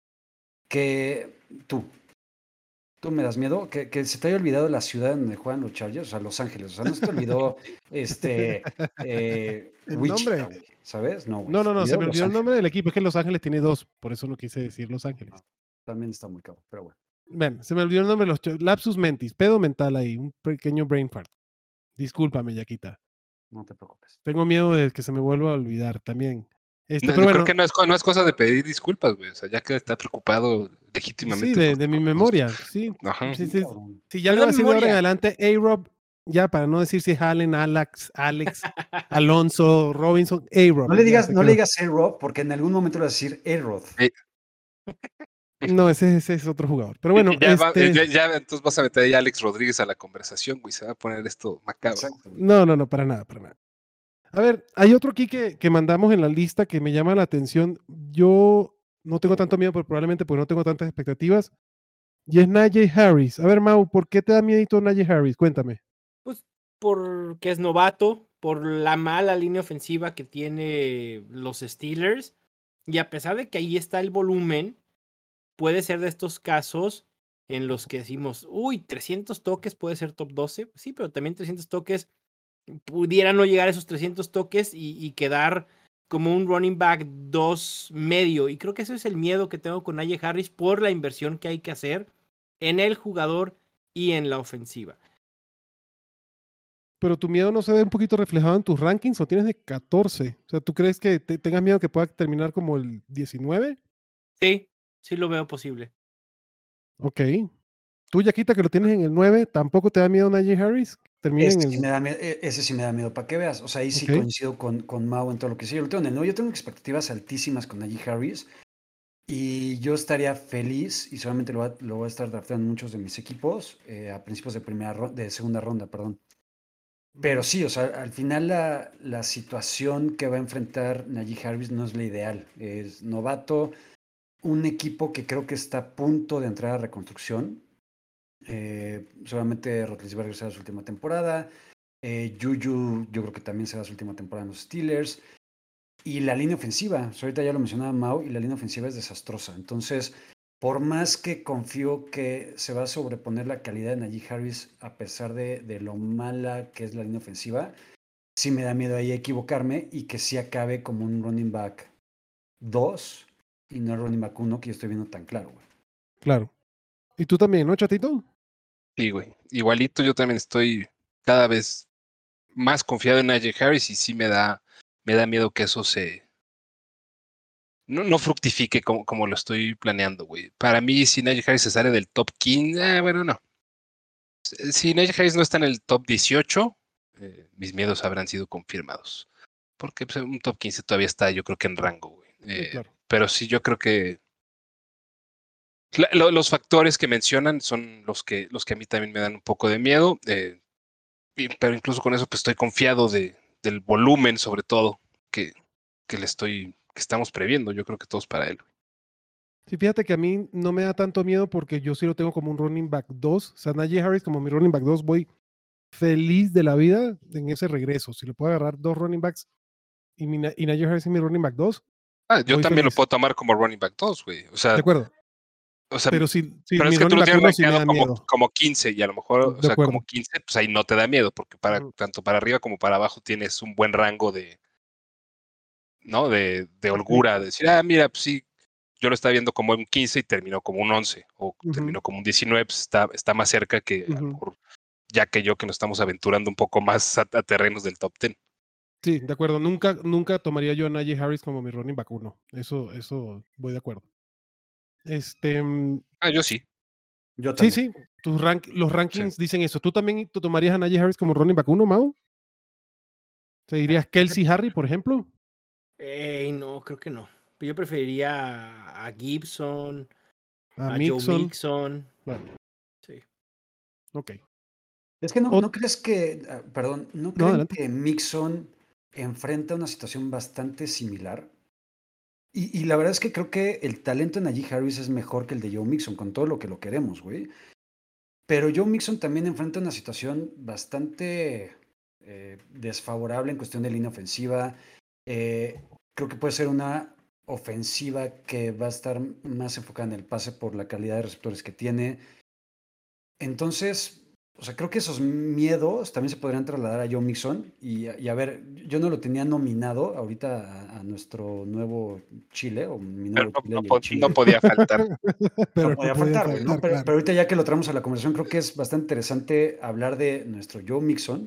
Que tú, tú me das miedo, que, que se te haya olvidado la ciudad donde juegan los Chargers, o sea, Los Ángeles. O sea, no se te olvidó este eh, el Wichita, nombre. Wey, ¿sabes? No, wey, no, no, no, se me olvidó Los el nombre del equipo, es que Los Ángeles tiene dos, por eso no quise decir Los Ángeles. No, también está muy caro, pero bueno. Bueno, se me olvidó el nombre de los cho- lapsus mentis, pedo mental ahí, un pequeño brain fart. Discúlpame, Yaquita. No te preocupes. Tengo miedo de que se me vuelva a olvidar también. Este, No, pero yo creo bueno, que no es, co- no es cosa de pedir disculpas, güey. O sea, ya que está preocupado sí, legítimamente de, por, de mi por- memoria, sí. Ajá. Sí, Sí, sí. cabrón. Sí, ya No le es voy la a decir de ahora en memoria. adelante, A-Rob, ya para no decir si es Allen, Alex, Alex, Alonso, Robinson, A-Rob, No le ya digas, se no le quedó. digas A-Rod, porque en algún momento le vas a decir A-Rod. Eh, No, ese, ese es otro jugador. Pero bueno, ya, va- eh, este, ya, ya, entonces vas a meter ahí a Alex Rodríguez a la conversación, güey. Se va a poner esto macabro. Exacto. no, no, no, para nada, para nada. A ver, hay otro aquí que, que mandamos en la lista que me llama la atención. Yo no tengo tanto miedo, pero probablemente porque no tengo tantas expectativas. Y es Najee Harris. A ver, Mau, ¿por qué te da miedito Najee Harris? Cuéntame. Pues porque es novato, por la mala línea ofensiva que tiene los Steelers. Y a pesar de que ahí está el volumen, puede ser de estos casos en los que decimos, uy, trescientos toques puede ser top doce. Sí, pero también trescientos toques pudiera no llegar a esos trescientos toques y, y quedar como un running back dos medio. Y creo que eso es el miedo que tengo con Najee Harris por la inversión que hay que hacer en el jugador y en la ofensiva. Pero tu miedo no se ve un poquito reflejado en tus rankings o tienes de catorce. O sea, ¿tú crees que te, tengas miedo que pueda terminar como el diecinueve? Sí, sí lo veo posible. Ok. Tú, Yaquita, que lo tienes en el nueve, ¿tampoco te da miedo Najee Harris? Termina Ese en sí, el... me da miedo, e- ese sí me da miedo para que veas. O sea, ahí sí Ok. coincido con, con Mau en todo lo que sí. Yo lo tengo en el nueve. Yo tengo expectativas altísimas con Najee Harris y yo estaría feliz y seguramente lo, va- lo voy a estar drafteando en muchos de mis equipos eh, a principios de, primera ro- de segunda ronda, perdón. Pero sí, o sea, al final la, la situación que va a enfrentar Najee Harris no es la ideal. Es novato, un equipo que creo que está a punto de entrar a reconstrucción. Eh, seguramente Roethlisberger será su última temporada. Eh, Juju, yo creo que también será su última temporada en los Steelers. Y la línea ofensiva, o sea, ahorita ya lo mencionaba Mau, y la línea ofensiva es desastrosa. Entonces, por más que confío que se va a sobreponer la calidad de Najee Harris, a pesar de, de lo mala que es la línea ofensiva, sí me da miedo ahí equivocarme y que sí acabe como un running back dos y no el running back uno que yo estoy viendo tan claro, güey. Claro. ¿Y tú también, no, chatito? Sí, güey. Igualito, yo también estoy cada vez más confiado en Najee Harris y sí me da, me da miedo que eso se no, no fructifique como, como lo estoy planeando, güey. Para mí, si Najee Harris se sale del top quince, eh, bueno, no. Si Najee Harris no está en el top dieciocho, eh, mis miedos habrán sido confirmados. Porque pues, un top quince todavía está, yo creo que en rango, güey. Sí, Eh, claro. pero sí, yo creo que la- lo- los factores que mencionan son los que, los que a mí también me dan un poco de miedo. eh, y- pero incluso con eso, pues estoy confiado de, del volumen, sobre todo, que, que le estoy, que estamos previendo. Yo creo que todos para él. Sí, fíjate que a mí no me da tanto miedo porque yo sí lo tengo como un running back dos. O sea, Najee Harris como mi running back dos, voy feliz de la vida en ese regreso. Si le puedo agarrar dos running backs y, mi, Na- y Najee Harris es mi running back dos, Ah, yo voy también lo feliz. puedo tomar como running back dos, güey. O De sea, acuerdo. o sea, Pero si, si pero mi es que tú running lo back tienes uno sí me rankeado da como, miedo. como quince y a lo mejor, o De sea, como acuerdo. quince, pues ahí no te da miedo, porque para, Ujú. tanto para arriba como para abajo tienes un buen rango de, ¿no? De, de Sí. holgura, de decir, ah, mira, pues sí, yo lo estaba viendo como un quince y terminó como un once, o Ujú, terminó como un diecinueve, pues está, está más cerca que a lo ujú. mejor ya que yo que nos estamos aventurando un poco más a, a terrenos del top diez. Sí, de acuerdo. Nunca, nunca tomaría yo a Najee Harris como mi running back uno. Eso, eso voy de acuerdo. Este, mm, Ah, yo sí. Yo sí, también. sí. Tus rank, los Sí. rankings dicen eso. ¿Tú también tú tomarías a Najee Harris como running back uno, Mau? ¿Te dirías Kelsey Harry, por ejemplo? Ey, no, creo que no. Yo preferiría a Gibson, A a Joe Mixon. Mixon. Bueno, Sí. ok. Es que no, Ot- no crees que, ah, perdón, ¿no No, creen adelante. que Mixon enfrenta una situación bastante similar? Y, y la verdad es que creo que el talento de Najee Harris es mejor que el de Joe Mixon, con todo lo que lo queremos, güey. Pero Joe Mixon también enfrenta una situación bastante eh, desfavorable en cuestión de línea ofensiva. Eh, creo que puede ser una ofensiva que va a estar más enfocada en el pase por la calidad de receptores que tiene. Entonces, o sea, creo que esos miedos también se podrían trasladar a Joe Mixon. Y, y a ver, yo no lo tenía nominado ahorita a, a nuestro nuevo Chile, o mi Pero nuevo no, Chile no y el po- Chile. no podía faltar. Pero No podía faltar, güey, ¿no? Pero, pero ahorita ya que lo traemos a la conversación, creo que es bastante interesante hablar de nuestro Joe Mixon.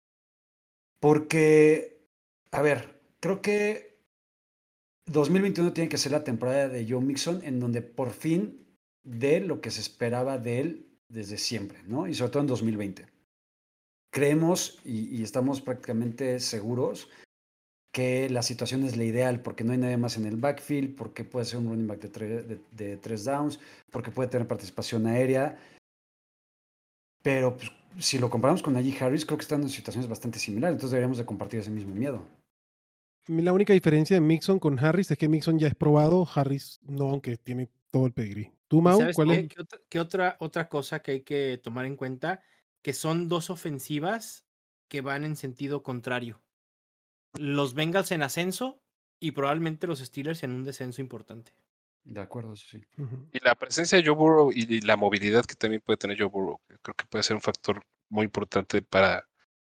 Porque, a ver, creo que dos mil veintiuno tiene que ser la temporada de Joe Mixon en donde por fin dé lo que se esperaba de él desde siempre, ¿no? Y sobre todo en dos mil veinte. Creemos y, y estamos prácticamente seguros que la situación es la ideal porque no hay nadie más en el backfield, porque puede ser un running back de, tre- de- de tres downs, porque puede tener participación aérea. Pero pues, si lo comparamos con Najee Harris, creo que están en situaciones bastante similares, entonces deberíamos de compartir ese mismo miedo. La única diferencia de Mixon con Harris es que Mixon ya es probado, Harris no, aunque tiene todo el pedigrí. ¿Tú, ¿Y Mau? sabes ¿Cuál qué? es? ¿Qué otra, qué otra, otra cosa que hay que tomar en cuenta? Que son dos ofensivas que van en sentido contrario. Los Bengals en ascenso y probablemente los Steelers en un descenso importante. De acuerdo, eso sí. Ujú. Y la presencia de Joe Burrow y, y la movilidad que también puede tener Joe Burrow, que creo que puede ser un factor muy importante para,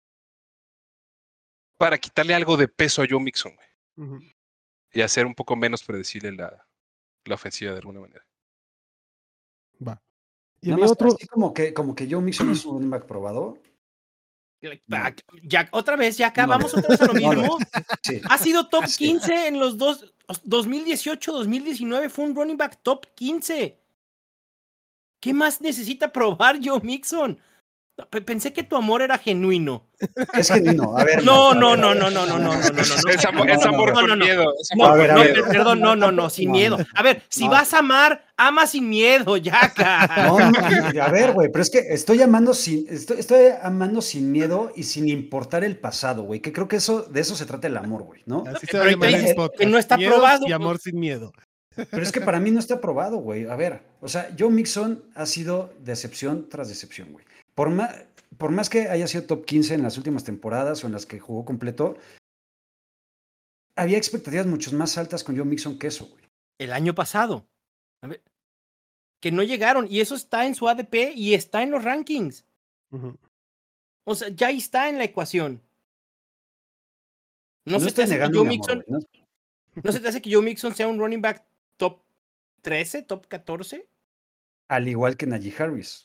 para quitarle algo de peso a Joe Mixon, güey, Ujú. y hacer un poco menos predecible la, la ofensiva de alguna manera. Va. Y a Nada mí más, otro, así como que, como que Joe Mixon es un running back probado. No. Ya, otra vez, ya acá, No lo vamos es. otra vez a lo No lo mismo. es. Sí. Ha sido top Sí. quince en los dos, dos mil dieciocho, dos mil diecinueve fue un running back top quince. ¿Qué más necesita probar Joe Mixon? P- Pensé que tu amor era genuino. Es genuino. A ver. No, a no, ver, no, a ver. no, no, no, no, no, no, no, no. Es amor, es No, no, amor no. con No, no, no. miedo. Es No, amor A ver, con a no, ver. miedo. per- perdón, no, no, no, sin No, miedo. no. A ver, si No. vas a amar, ama sin miedo, Yaka. No, no, y- a ver, güey, pero es que estoy amando sin, estoy, estoy amando sin miedo y sin importar el pasado, güey, que creo que eso, de eso se trata el amor, güey, ¿no? así se Pero va a ahorita llamar dices el eh, que no podcast. está Miedos probado. y amor sin miedo. Pero es que para mí no está probado, güey. A ver, o sea, Joe Mixon ha sido decepción tras decepción, güey. Por más, por más que haya sido top quince en las últimas temporadas o en las que jugó completo, había expectativas mucho más altas con Joe Mixon que eso, güey. El año pasado. A ver, que no llegaron. Y eso está en su A D P y está en los rankings. Ujú. O sea, ya está en la ecuación. No, No se te estoy hace que negando Joe mi amor, Mixon, güey. ¿no? ¿no se te hace que Joe Mixon sea un running back top trece, top catorce? Al igual que Najee Harris.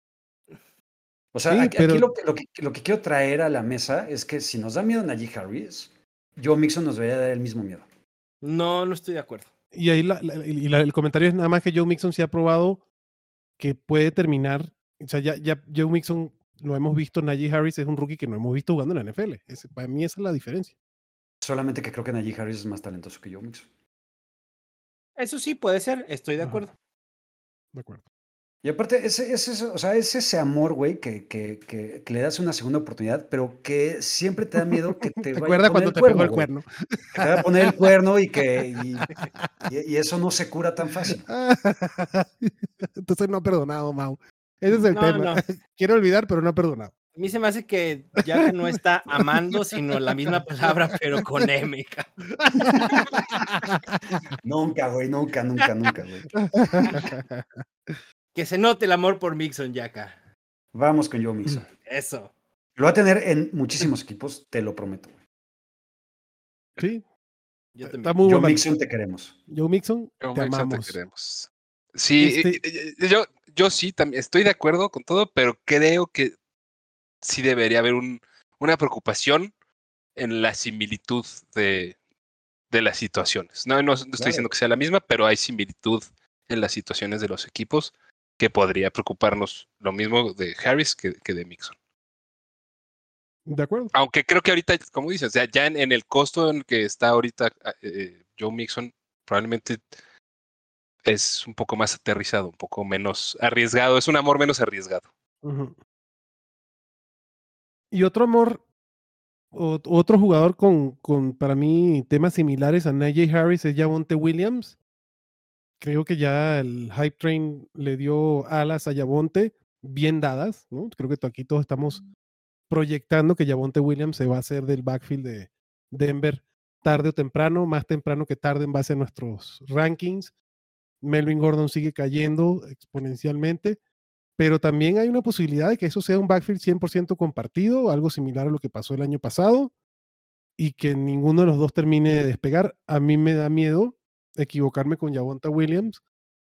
O sea, Sí, aquí, pero aquí lo, que, lo, que, lo que quiero traer a la mesa es que si nos da miedo Najee Harris, Joe Mixon nos debería dar el mismo miedo. No, no estoy de acuerdo. y ahí la- la- y la- el comentario es nada más que Joe Mixon se ha probado que puede terminar, o sea, ya, ya Joe Mixon lo hemos visto, Najee Harris es un rookie que no hemos visto jugando en la N F L. Ese- para mí esa es la diferencia. Solamente que creo que Najee Harris es más talentoso que Joe Mixon. Eso sí puede ser, estoy de Ajá. acuerdo. De acuerdo. Y aparte, ese, ese, o sea, es ese amor, güey, que, que, que, que le das una segunda oportunidad, pero que siempre te da miedo que te ¿Te vaya a acuerdas poner cuando el te cuerno, pegó el güey. cuerno? Que te va a poner el cuerno y que y, y- y eso no se cura tan fácil. Entonces no ha perdonado, Mau. Ese es el No, tema. no. Quiero olvidar, pero no ha perdonado. A mí se me hace que Yaka no está amando, sino la misma palabra, pero con M. Nunca, güey, nunca, nunca, nunca, güey. Que se note el amor por Mixon, Yaka. Vamos con Joe Mixon. Eso. Lo va a tener en muchísimos equipos, te lo prometo, güey. Sí, Yo está también. muy Joe buen Mixon, te queremos. Joe Mixon, Joe te Mixon, te amamos. queremos. Sí, Este- eh, eh, yo, yo sí, también estoy de acuerdo con todo, pero creo que sí debería haber un, una preocupación en la similitud de, de las situaciones. No, no, no estoy Claro. diciendo que sea la misma, pero hay similitud en las situaciones de los equipos que podría preocuparnos lo mismo de Harris que, que de Mixon. De acuerdo. Aunque creo que ahorita, como dices, o sea, ya en, en el costo en el que está ahorita eh, Joe Mixon, probablemente es un poco más aterrizado, un poco menos arriesgado, es un amor menos arriesgado. Ujú. Y otro amor, o- otro jugador con, con, para mí, temas similares a Najee Harris es Javonte Williams. Creo que ya el Hype Train le dio alas a Javonte, bien dadas, ¿no? Creo que aquí todos estamos proyectando que Javonte Williams se va a hacer del backfield de Denver tarde o temprano, más temprano que tarde en base a nuestros rankings. Melvin Gordon sigue cayendo exponencialmente. pero también hay una posibilidad de que eso sea un backfield cien por ciento compartido, algo similar a lo que pasó el año pasado, y que ninguno de los dos termine de despegar. A mí me da miedo equivocarme con Javonte Williams,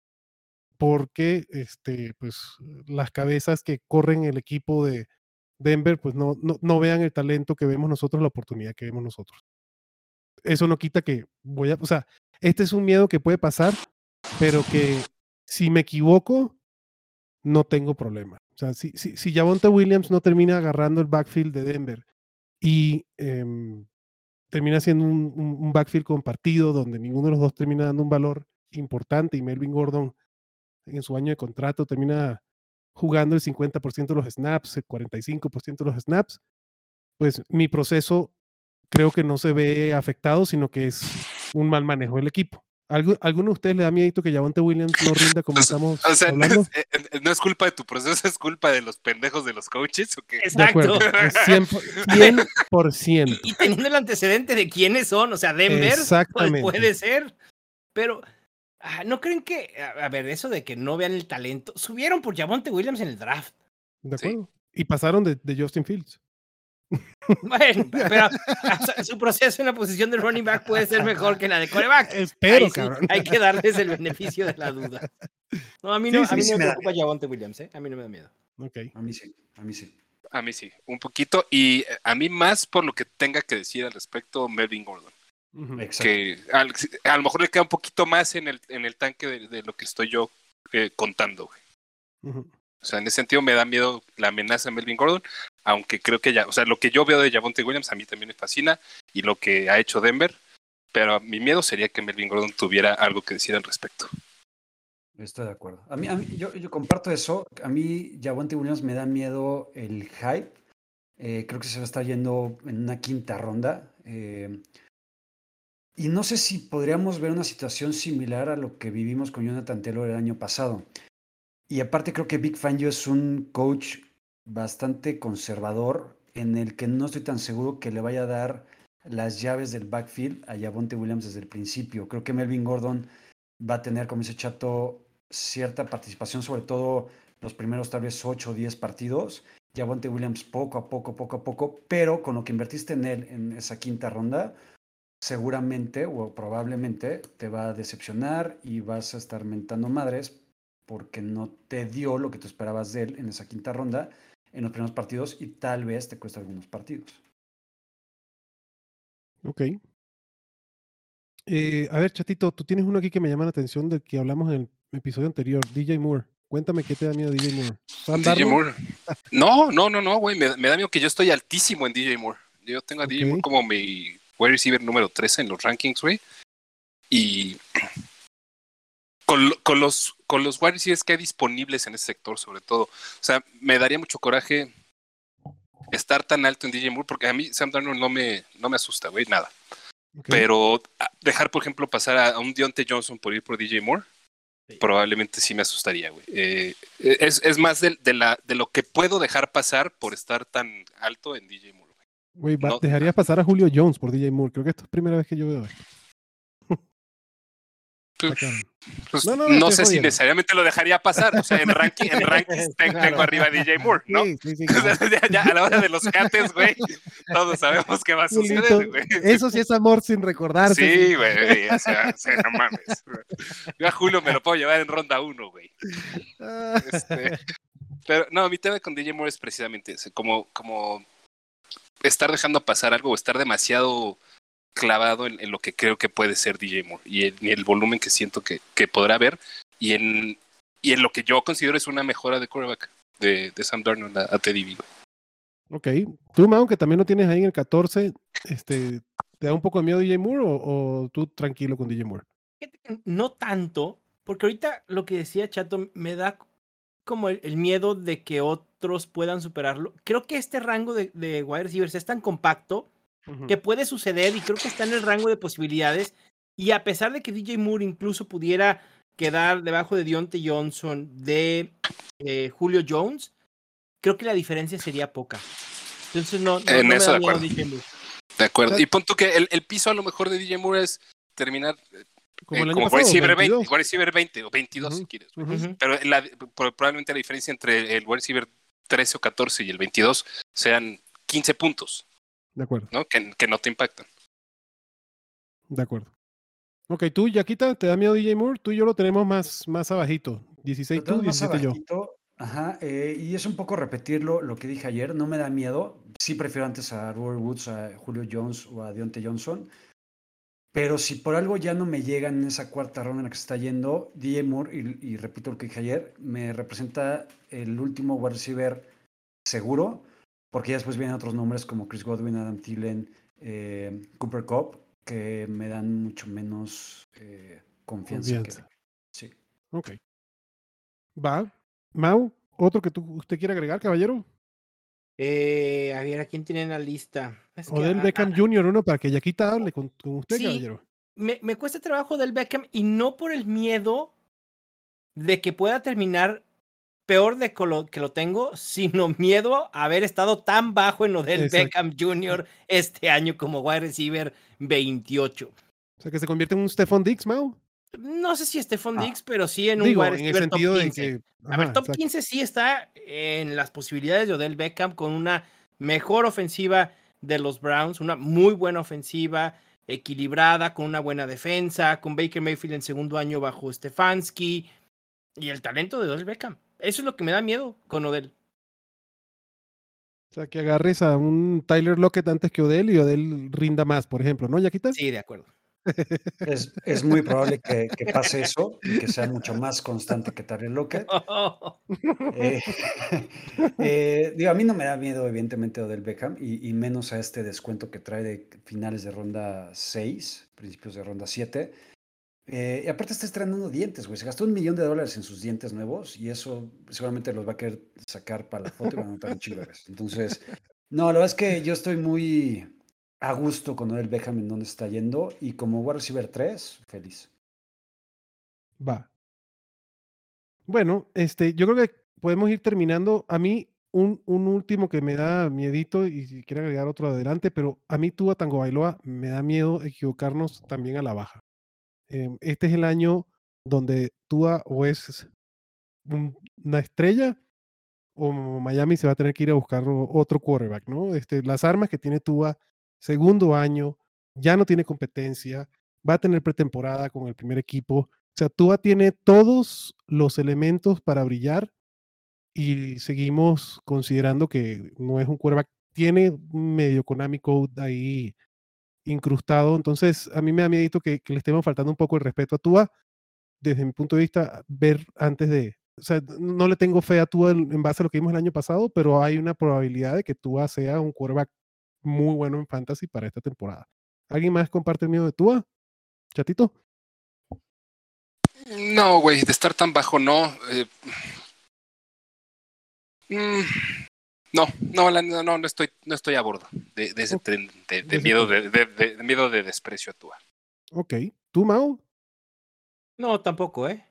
porque este, pues, las cabezas que corren el equipo de Denver pues no, no, no vean el talento que vemos nosotros, la oportunidad que vemos nosotros. Eso no quita que voy a, o sea, este es un miedo que puede pasar, pero que si me equivoco, no tengo problema. O sea, si, si, si Javonte Williams no termina agarrando el backfield de Denver y eh, termina siendo un, un, un backfield compartido donde ninguno de los dos termina dando un valor importante y Melvin Gordon en su año de contrato termina jugando el cincuenta por ciento de los snaps, el cuarenta y cinco por ciento de los snaps, pues mi proceso creo que no se ve afectado, sino que es un mal manejo del equipo. ¿Algu ¿Alguno de ustedes le da miedo que Javonte Williams no rinda como o sea, estamos o sea, hablando? No es, no es culpa de tu proceso, es culpa de los pendejos de los coaches, ¿o qué? Exacto. cien por ciento. Y, y teniendo el antecedente de quiénes son, o sea, Denver pues, puede ser, pero ah, ¿no creen que, a, a ver, eso de que no vean el talento, subieron por Javonte Williams en el draft? De acuerdo. Sí. Y pasaron de, de Justin Fields. Bueno, pero o sea, su proceso en la posición de running back puede ser mejor que la de quarterback. Espero, sí, cabrón. Hay que darles el beneficio de la duda. No, a mí no, sí, a mí sí, no me, me preocupa Javonte Williams, ¿eh? A mí no me da miedo. Okay. A mí sí, a mí sí. A mí sí, un poquito. Y a mí más por lo que tenga que decir al respecto Melvin Gordon. Uh-huh. Que a, a lo mejor le queda un poquito más en el, en el tanque de, de lo que estoy yo eh, contando, güey. Uh-huh. O sea, en ese sentido me da miedo la amenaza de Melvin Gordon, aunque creo que ya, o sea, lo que yo veo de Javonte Williams a mí también me fascina y lo que ha hecho Denver, pero mi miedo sería que Melvin Gordon tuviera algo que decir al respecto. Estoy de acuerdo. A mí, a mí yo, yo comparto eso. A mí Javonte Williams me da miedo el hype. Eh, creo que se va a estar yendo en una quinta ronda. Eh, y no sé si podríamos ver una situación similar a lo que vivimos con Jonathan Taylor el año pasado. Y aparte creo que Vic Fangio es un coach bastante conservador en el que no estoy tan seguro que le vaya a dar las llaves del backfield a Javonte Williams desde el principio. Creo que Melvin Gordon va a tener, como dice Chato, cierta participación, sobre todo los primeros tal vez ocho o diez partidos. Javonte Williams poco a poco, poco a poco, pero con lo que invertiste en él en esa quinta ronda, seguramente o probablemente te va a decepcionar y vas a estar mentando madres porque no te dio lo que tú esperabas de él en esa quinta ronda en los primeros partidos y tal vez te cuesta algunos partidos. Ok. Eh, a ver, Chatito, tú tienes uno aquí que me llama la atención del que hablamos en el episodio anterior, D J Moore. Cuéntame qué te da miedo D J Moore. D J Moore. No, no, no, no, güey. Me, me da miedo que yo estoy altísimo en D J Moore. Yo tengo a okay. D J Moore como mi wide receiver número trece en los rankings, güey. Y con, con los con los wide receivers que hay disponibles en ese sector, sobre todo. O sea, me daría mucho coraje estar tan alto en D J Moore, porque a mí Sam Darnold no me, no me asusta, güey, nada. Okay. Pero dejar, por ejemplo, pasar a, a un Deontay Johnson por ir por D J Moore, sí. Probablemente sí me asustaría, güey. Eh, es, es más de, de, la, de lo que puedo dejar pasar por estar tan alto en D J Moore. Güey, no, dejarías pasar a Julio Jones por D J Moore. Creo que esto es la primera vez que yo veo esto. Pues, pues, no, no, no, no sé si necesariamente lo dejaría pasar. O sea, en ranking, en rankings tengo claro. arriba a D J Moore, ¿no? Sí, sí, sí, claro. ya, ya, a la hora de los cates, güey, todos sabemos qué va a suceder, güey. Eso sí es amor sin recordarse. Sí, güey, o sea, o sea, no mames. Yo a Julio me lo puedo llevar en ronda uno, güey. Este, pero no, mi tema con D J Moore es precisamente ese, como, como estar dejando pasar algo o estar demasiado clavado en, en lo que creo que puede ser D J Moore y en, en el volumen que siento que, que podrá haber y en, y en lo que yo considero es una mejora de quarterback de, de Sam Darnold a, a Teddy B. Ok. ¿Tú, Mao, que también lo tienes ahí en el catorce, este, te da un poco de miedo D J Moore o, o tú tranquilo con D J Moore? No tanto, porque ahorita lo que decía Chato me da como el, el miedo de que otros puedan superarlo. Creo que este rango de, de wide receivers es tan compacto uh-huh. que puede suceder y creo que está en el rango de posibilidades. Y a pesar de que D J Moore incluso pudiera quedar debajo de Deontay Johnson, de eh, Julio Jones, creo que la diferencia sería poca. Entonces no, no, en no eso me da de acuerdo. D J Moore. De acuerdo. Y pon tú que el, el piso a lo mejor de D J Moore es terminar Como eh, el año como pasado, wide receiver veinte, veintidós. wide receiver veinte o veintidós Ujú, si quieres. ujú. Ujú. Pero la, por- probablemente la diferencia entre el wide receiver trece o catorce y el veintidós sean quince puntos, De acuerdo, ¿no? Que, que no te impactan. de acuerdo. Ok, tú, Yaquita, ¿te da miedo D J Moore? Tú y yo lo tenemos más, más abajito. dieciséis Lo tú, tenemos más diecisiete yo. abajito. Ajá, eh, y es un poco repetirlo lo que dije ayer. No me da miedo. Sí prefiero antes a Robert Woods, a Julio Jones o a Deontay Johnson. Pero si por algo ya no me llegan en esa cuarta ronda en la que se está yendo, D J Moore, y, y repito lo que dije ayer, me representa el último wide receiver seguro, porque ya después vienen otros nombres como Chris Godwin, Adam Thielen, eh, Cooper Kupp, que me dan mucho menos eh, confianza que Confianza. sí. Ok. Va. Mau, ¿otro que tú, usted quiere agregar, caballero? Eh, a ver, ¿a quién tiene en la lista? Es que Odell a- Beckham a- junior, uno para que Yaquita hable con, con usted, sí, caballero. me, me cuesta trabajo del Beckham y no por el miedo de que pueda terminar peor de que lo, que lo tengo, sino miedo a haber estado tan bajo en Odell Exacto. Beckham junior este año como wide receiver veintiocho. O sea, que se convierte en un Stephon Diggs, Mau. No sé si Stephon Ah, Diggs, pero sí en un wide Digo, en el receiver top sentido de quince. que. A ver, Ajá, top exacto. quince sí está en las posibilidades de Odell Beckham con una mejor ofensiva de los Browns, una muy buena ofensiva, equilibrada, con una buena defensa, con Baker Mayfield en segundo año bajo Stefanski y el talento de Odell Beckham. Eso es lo que me da miedo con Odell. O sea, que agarres a un Tyler Lockett antes que Odell y Odell rinda más, por ejemplo, ¿no, Yaquita? Sí, de acuerdo. Es, es muy probable que, que pase eso y que sea mucho más constante que Tyler Lockett. Eh, eh, digo, a mí no me da miedo, evidentemente, Odell Beckham y, y menos a este descuento que trae de finales de ronda seis, principios de ronda siete. Eh, y aparte está estrenando dientes, güey. Se gastó un millón de dólares en sus dientes nuevos y eso seguramente los va a querer sacar para la foto y van a notar un chingo de veces. Entonces, no, la verdad es que yo estoy muy a gusto con Odell Beckham en donde está yendo y como wide receiver tres, feliz. Va. Bueno, este, yo creo que podemos ir terminando. A mí, un, un último que me da miedito, y si quiere agregar otro adelante, pero a mí Tua Tagovailoa me da miedo equivocarnos también a la baja. Em, este es el año donde Tua o es un- una estrella o Miami se va a tener que ir a buscar o- otro quarterback, ¿no? Este, las armas que tiene Tua, segundo año, ya no tiene competencia, va a tener pretemporada con el primer equipo. O sea, Tua tiene todos los elementos para brillar y seguimos considerando que no es un quarterback. Tiene un medio Konami Code ahí incrustado. Entonces, a mí me da miedo que, que le estemos faltando un poco el respeto a Tua. Desde mi punto de vista, ver antes de. O sea, no le tengo fe a Tua en, en base a lo que vimos el año pasado, pero hay una probabilidad de que Tua sea un quarterback muy bueno en fantasy para esta temporada. ¿Alguien más comparte el miedo de Tua? ¿Chatito? No, güey, de estar tan bajo, no. Eh, mm, no, no, la- no, no, no estoy, no estoy a bordo de, de ese Ok, tren de, de de ese miedo tren. de, de- de- de miedo de desprecio a Tua. Ok. ¿Tú, Mao? No, tampoco, ¿eh?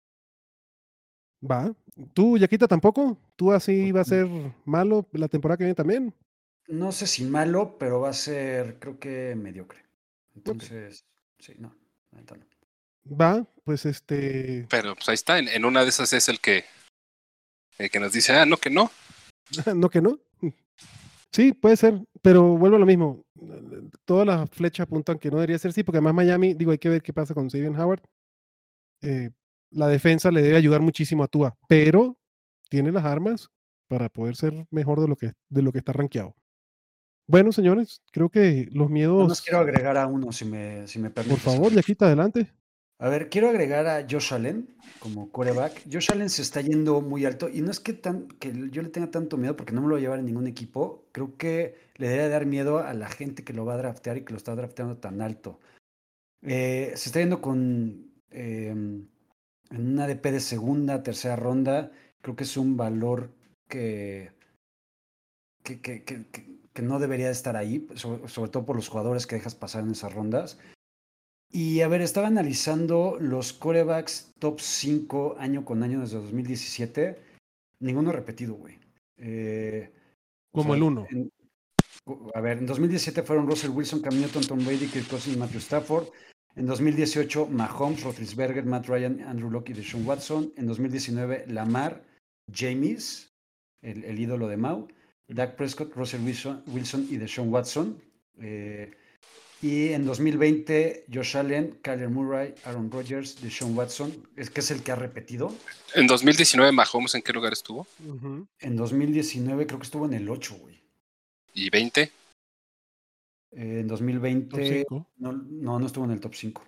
Va. ¿Tú, Yaquita, tampoco? ¿Tú así va a ser malo la temporada que viene también? No sé si malo, pero va a ser, creo que mediocre. Ok. Entonces, sí, no, la neta no. Va, pues este. Pero pues ahí está, en, en una de esas es el que, el que nos dice, ah, no, que no. No que no. Sí, puede ser, pero vuelvo a lo mismo. Todas las flechas apuntan que no debería ser así, porque además Miami, digo, hay que ver qué pasa con Xavier Howard. Eh, la defensa le debe ayudar muchísimo a Tua, pero tiene las armas para poder ser mejor de lo que, de lo que está rankeado. Bueno, señores, creo que los Nada más quiero miedos, agregar a uno, si me, si me por permites. favor, Yaquita, adelante. A ver, quiero agregar a Josh Allen como quarterback. Josh Allen se está yendo muy alto y no es que, tan, que yo le tenga tanto miedo porque no me lo voy a llevar en ningún equipo. Creo que le debería dar miedo a la gente que lo va a draftear y que lo está drafteando tan alto. Eh, se está yendo con eh, en una A D P de segunda, tercera ronda. Creo que es un valor que, que, que, que, que- que no debería de estar ahí, sobre, sobre todo por los jugadores que dejas pasar en esas rondas. Y a ver, estaba analizando los quarterbacks top cinco año con año desde dos mil diecisiete. Ninguno repetido, güey. Eh, o Como sea, el uno. en- a ver, en dos mil diecisiete fueron Russell Wilson, Cam Newton, Tom Brady, Kirk Cousins y Matthew Stafford. En dos mil dieciocho, Mahomes, Roethlisberger, Matt Ryan, Andrew Luck y Deshaun Watson. En dos mil diecinueve, Lamar, Jameis, el, el ídolo de Mau, Dak Prescott, Russell Wilson, Wilson y Deshaun Watson. Eh, y en dos mil veinte, Josh Allen, Kyler Murray, Aaron Rodgers, Deshaun Watson, es que es el que ha repetido. En dos mil diecinueve, Mahomes, ¿en qué lugar estuvo? Ujú. En dos mil diecinueve creo que estuvo en el ocho, güey. ¿Y veinte? Eh, en dos mil Top veinte, cinco. no, no, no estuvo en el top cinco.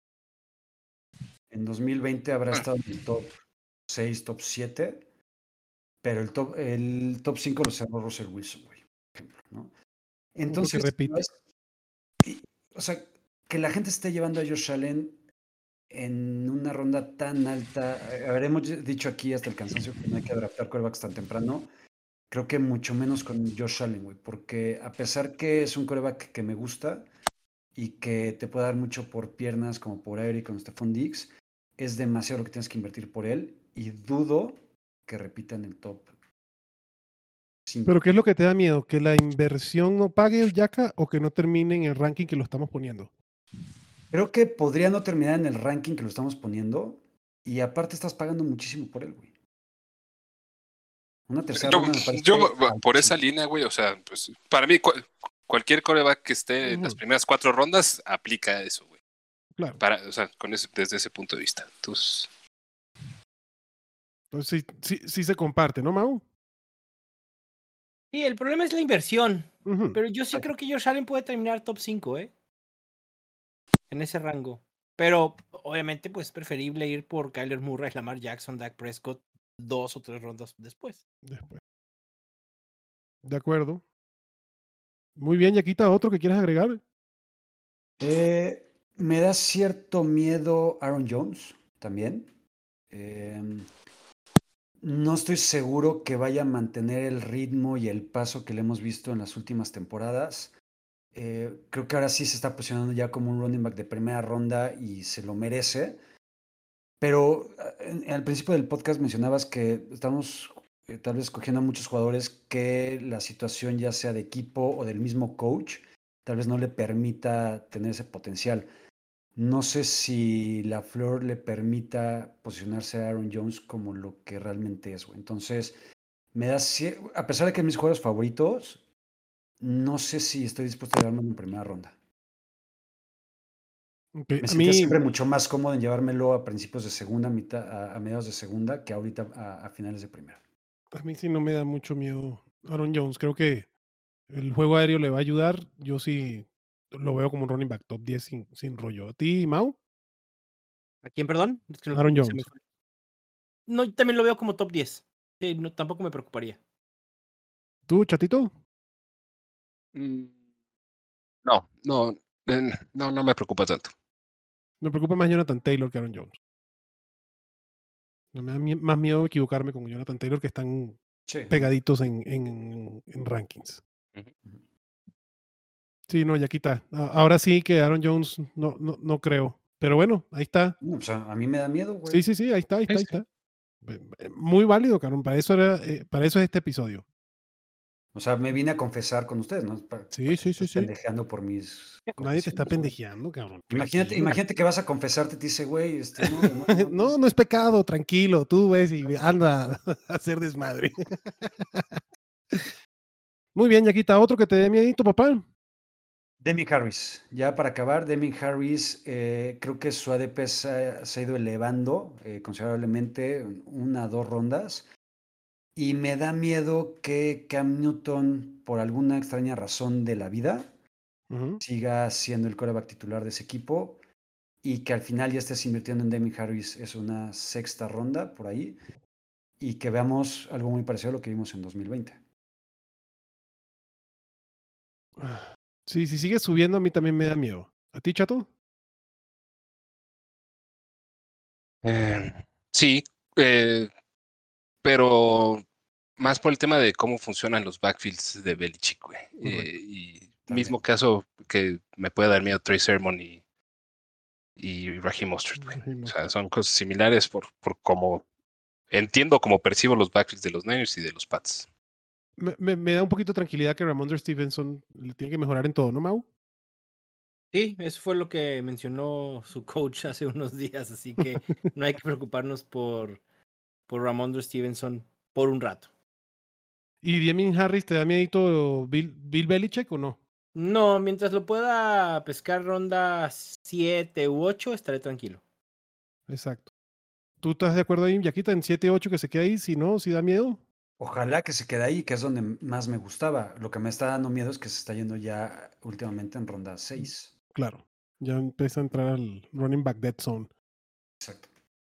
En dos mil veinte habrá Ah. estado en el top seis, top siete, pero el top, el top cinco lo cerró Russell Wilson, güey, por ejemplo, ¿no? Entonces, repite. no es- y- o sea, que la gente esté llevando a Josh Allen en una ronda tan alta, eh, habremos dicho aquí hasta el cansancio que no hay que draftar quarterbacks tan temprano, creo que mucho menos con Josh Allen, güey, porque a pesar que es un quarterback que me gusta y que te puede dar mucho por piernas como por aire con Stephon Diggs, es demasiado lo que tienes que invertir por él y dudo que repita en el top cinco. Pero ¿qué es lo que te da miedo? ¿Que la inversión no pague el Yaka o que no termine en el ranking que lo estamos poniendo? Creo que podría no terminar en el ranking que lo estamos poniendo y aparte estás pagando muchísimo por él, güey. Una tercera Yo, ronda me parece yo por esa altísimo. línea, güey, o sea, pues para mí cual- cualquier coreback que esté en las Ujú. primeras cuatro rondas aplica eso, güey. Claro. Para, o sea, con ese, desde ese punto de vista. Entonces, Entonces sí, sí, sí se comparte, ¿no, Mau? Sí, el problema es la inversión. Ujú. Pero yo sí creo que Josh Allen puede terminar top cinco, ¿eh? En ese rango. Pero obviamente, pues es preferible ir por Kyler Murray, Lamar Jackson, Dak Prescott dos o tres rondas después. Después. De acuerdo. Muy bien, Yaquita, ¿otro que quieras agregar? Eh, me da cierto miedo Aaron Jones también. Eh, no estoy seguro que vaya a mantener el ritmo y el paso que le hemos visto en las últimas temporadas. Eh, creo que ahora sí se está posicionando ya como un running back de primera ronda y se lo merece. Pero en- en- al principio del podcast mencionabas que estamos eh, tal vez escogiendo a muchos jugadores que la situación ya sea de equipo o del mismo coach, tal vez no le permita tener ese potencial. No sé si la flor le permita posicionarse a Aaron Jones como lo que realmente es, güey. Entonces, me da, cier- a pesar de que es mis jugadores favoritos, no sé si estoy dispuesto a llevármelo en primera ronda. Ok, Me a sentía mí, siempre mucho más cómodo en llevármelo a principios de segunda, mitad, a, a mediados de segunda, que ahorita a, a finales de primera. a mí sí no me da mucho miedo Aaron Jones. Creo que el juego aéreo le va a ayudar. Yo sí lo veo como un running back top diez sin, sin rollo. ¿A ti, Mau? ¿A quién, perdón? Es que no- Aaron se Jones. me fue. No, yo también lo veo como top diez. Sí, no, tampoco me preocuparía. ¿Tú, Chatito? mm, no, no, eh, no, no me preocupa tanto. Me preocupa más Jonathan Taylor que Aaron Jones. No me da mie- más miedo equivocarme con Jonathan Taylor, que están Sí. pegaditos en, en- en rankings. Ujú. Sí, no, Yaquita. A- Ahora sí que Aaron Jones no, no, no creo. Pero bueno, ahí está. No, pues a, a mí me da miedo, güey. Sí, sí, sí, ahí está, ahí está, ahí Sí, sí. está. Be- be- Muy válido, cabrón. Para eso era, eh, para eso es este episodio. O sea, me vine a confesar con ustedes, ¿no? Para, Sí, para que sí, me sí, estés sí. pendejeando por mis Nadie te está confesiones, güey. pendejeando, cabrón. Imagínate, Tranquilo. imagínate que vas a confesarte, te dice, güey, este, no, no, no, No, no es pecado, tranquilo. Tú ves y anda a hacer desmadre. Muy bien, Yaquita. Otro que te dé miedito, papá. Demi Harris, ya para acabar, Demi Harris, eh, creo que su A D P se ha, se ha ido elevando eh, considerablemente, una, dos rondas, y me da miedo que Cam Newton, por alguna extraña razón de la vida, Ujú. siga siendo el quarterback titular de ese equipo y que al final ya estés invirtiendo en Demi Harris, es una sexta ronda por ahí, y que veamos algo muy parecido a lo que vimos en dos mil veinte. Sí, si sigue subiendo, a mí también me da miedo. ¿A ti, Chato? Eh, sí, eh, pero más por el tema de cómo funcionan los backfields de Belichick, güey. Eh, y También. mismo caso que me puede dar miedo Trey Sermon y, y Raheem Mostert, güey. Raheem O sea, son cosas similares por, por cómo entiendo, cómo percibo los backfields de los Niners y de los Pats. Me, me- me da un poquito de tranquilidad que Ramondre Stevenson le tiene que mejorar en todo, ¿no, Mau? Sí, eso fue lo que mencionó su coach hace unos días, así que no hay que preocuparnos por, por Ramondre Stevenson por un rato. ¿Y Damien Harris te da miedito Bill, Bill Belichick o no? No, mientras lo pueda pescar ronda siete u ocho, estaré tranquilo. Exacto. ¿Tú estás de acuerdo ahí, Yaquita, en siete ocho que se quede ahí? Si no, si da miedo. Ojalá que se quede ahí, que es donde más me gustaba. Lo que me está dando miedo es que se está yendo ya últimamente en ronda seis. Claro, ya empieza a entrar al running back dead zone. Exacto.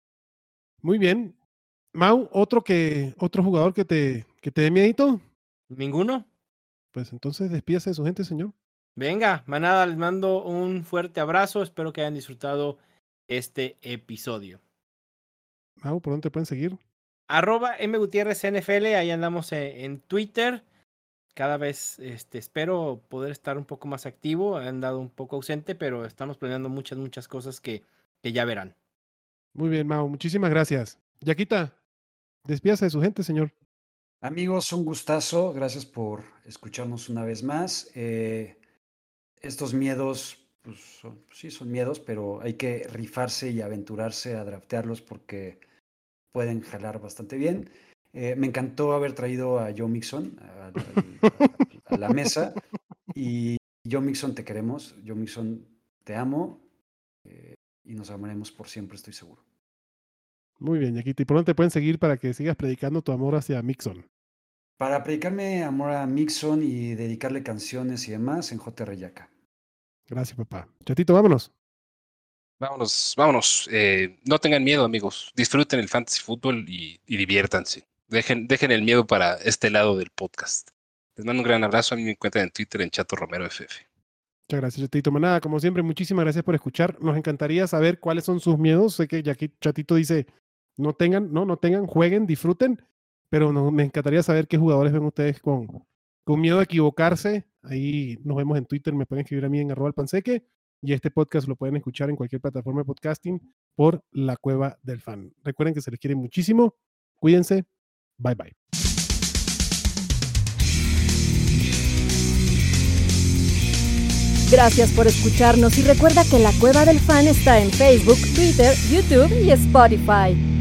Muy bien. Mau, otro que otro jugador que te, que te dé miedito. ¿Ninguno? Pues entonces despídase de su gente, señor. Venga, manada, les mando un fuerte abrazo. Espero que hayan disfrutado este episodio. Mau, ¿por dónde te pueden seguir? Arroba M Gutiérrez N F L, ahí andamos en, en Twitter. Cada vez este, espero poder estar un poco más activo. He andado un poco ausente, pero estamos planeando muchas, muchas cosas que, que ya verán. Muy bien, Mau, muchísimas gracias. Yaquita, despídase de su gente, señor. Amigos, un gustazo. Gracias por escucharnos una vez más. Eh, estos miedos, pues son- sí son miedos, pero hay que rifarse y aventurarse a draftearlos porque pueden jalar bastante bien. Eh, me encantó haber traído a Joe Mixon a, a- a la mesa. Y Joe Mixon, te queremos. Joe Mixon, te amo. eh, y nos amaremos por siempre, estoy seguro. Muy bien, Yaquita. ¿Y por dónde te pueden seguir para que sigas predicando tu amor hacia Mixon? Para predicarme amor a Mixon y dedicarle canciones y demás en J R Yaca. Gracias, papá. Chatito, vámonos. Vámonos, vámonos. Eh, no tengan miedo, amigos. Disfruten el fantasy fútbol y, y diviértanse. Dejen, dejen el miedo para este lado del podcast. Les mando un gran abrazo. A mí me encuentran en Twitter en Chato Romero F F. Muchas gracias, Chatito. Manada, como siempre, muchísimas gracias por escuchar. Nos encantaría saber cuáles son sus miedos. Sé que ya aquí Chatito dice, no tengan, no, no tengan, jueguen, disfruten, pero no, me encantaría saber qué jugadores ven ustedes con, con miedo a equivocarse. Ahí nos vemos en Twitter, me pueden escribir a mí en arroba el panseque, y este podcast lo pueden escuchar en cualquier plataforma de podcasting por La Cueva del Fan. Recuerden que se les quiere muchísimo. Cuídense. Bye, bye. Gracias por escucharnos y recuerda que La Cueva del Fan está en Facebook, Twitter, YouTube y Spotify.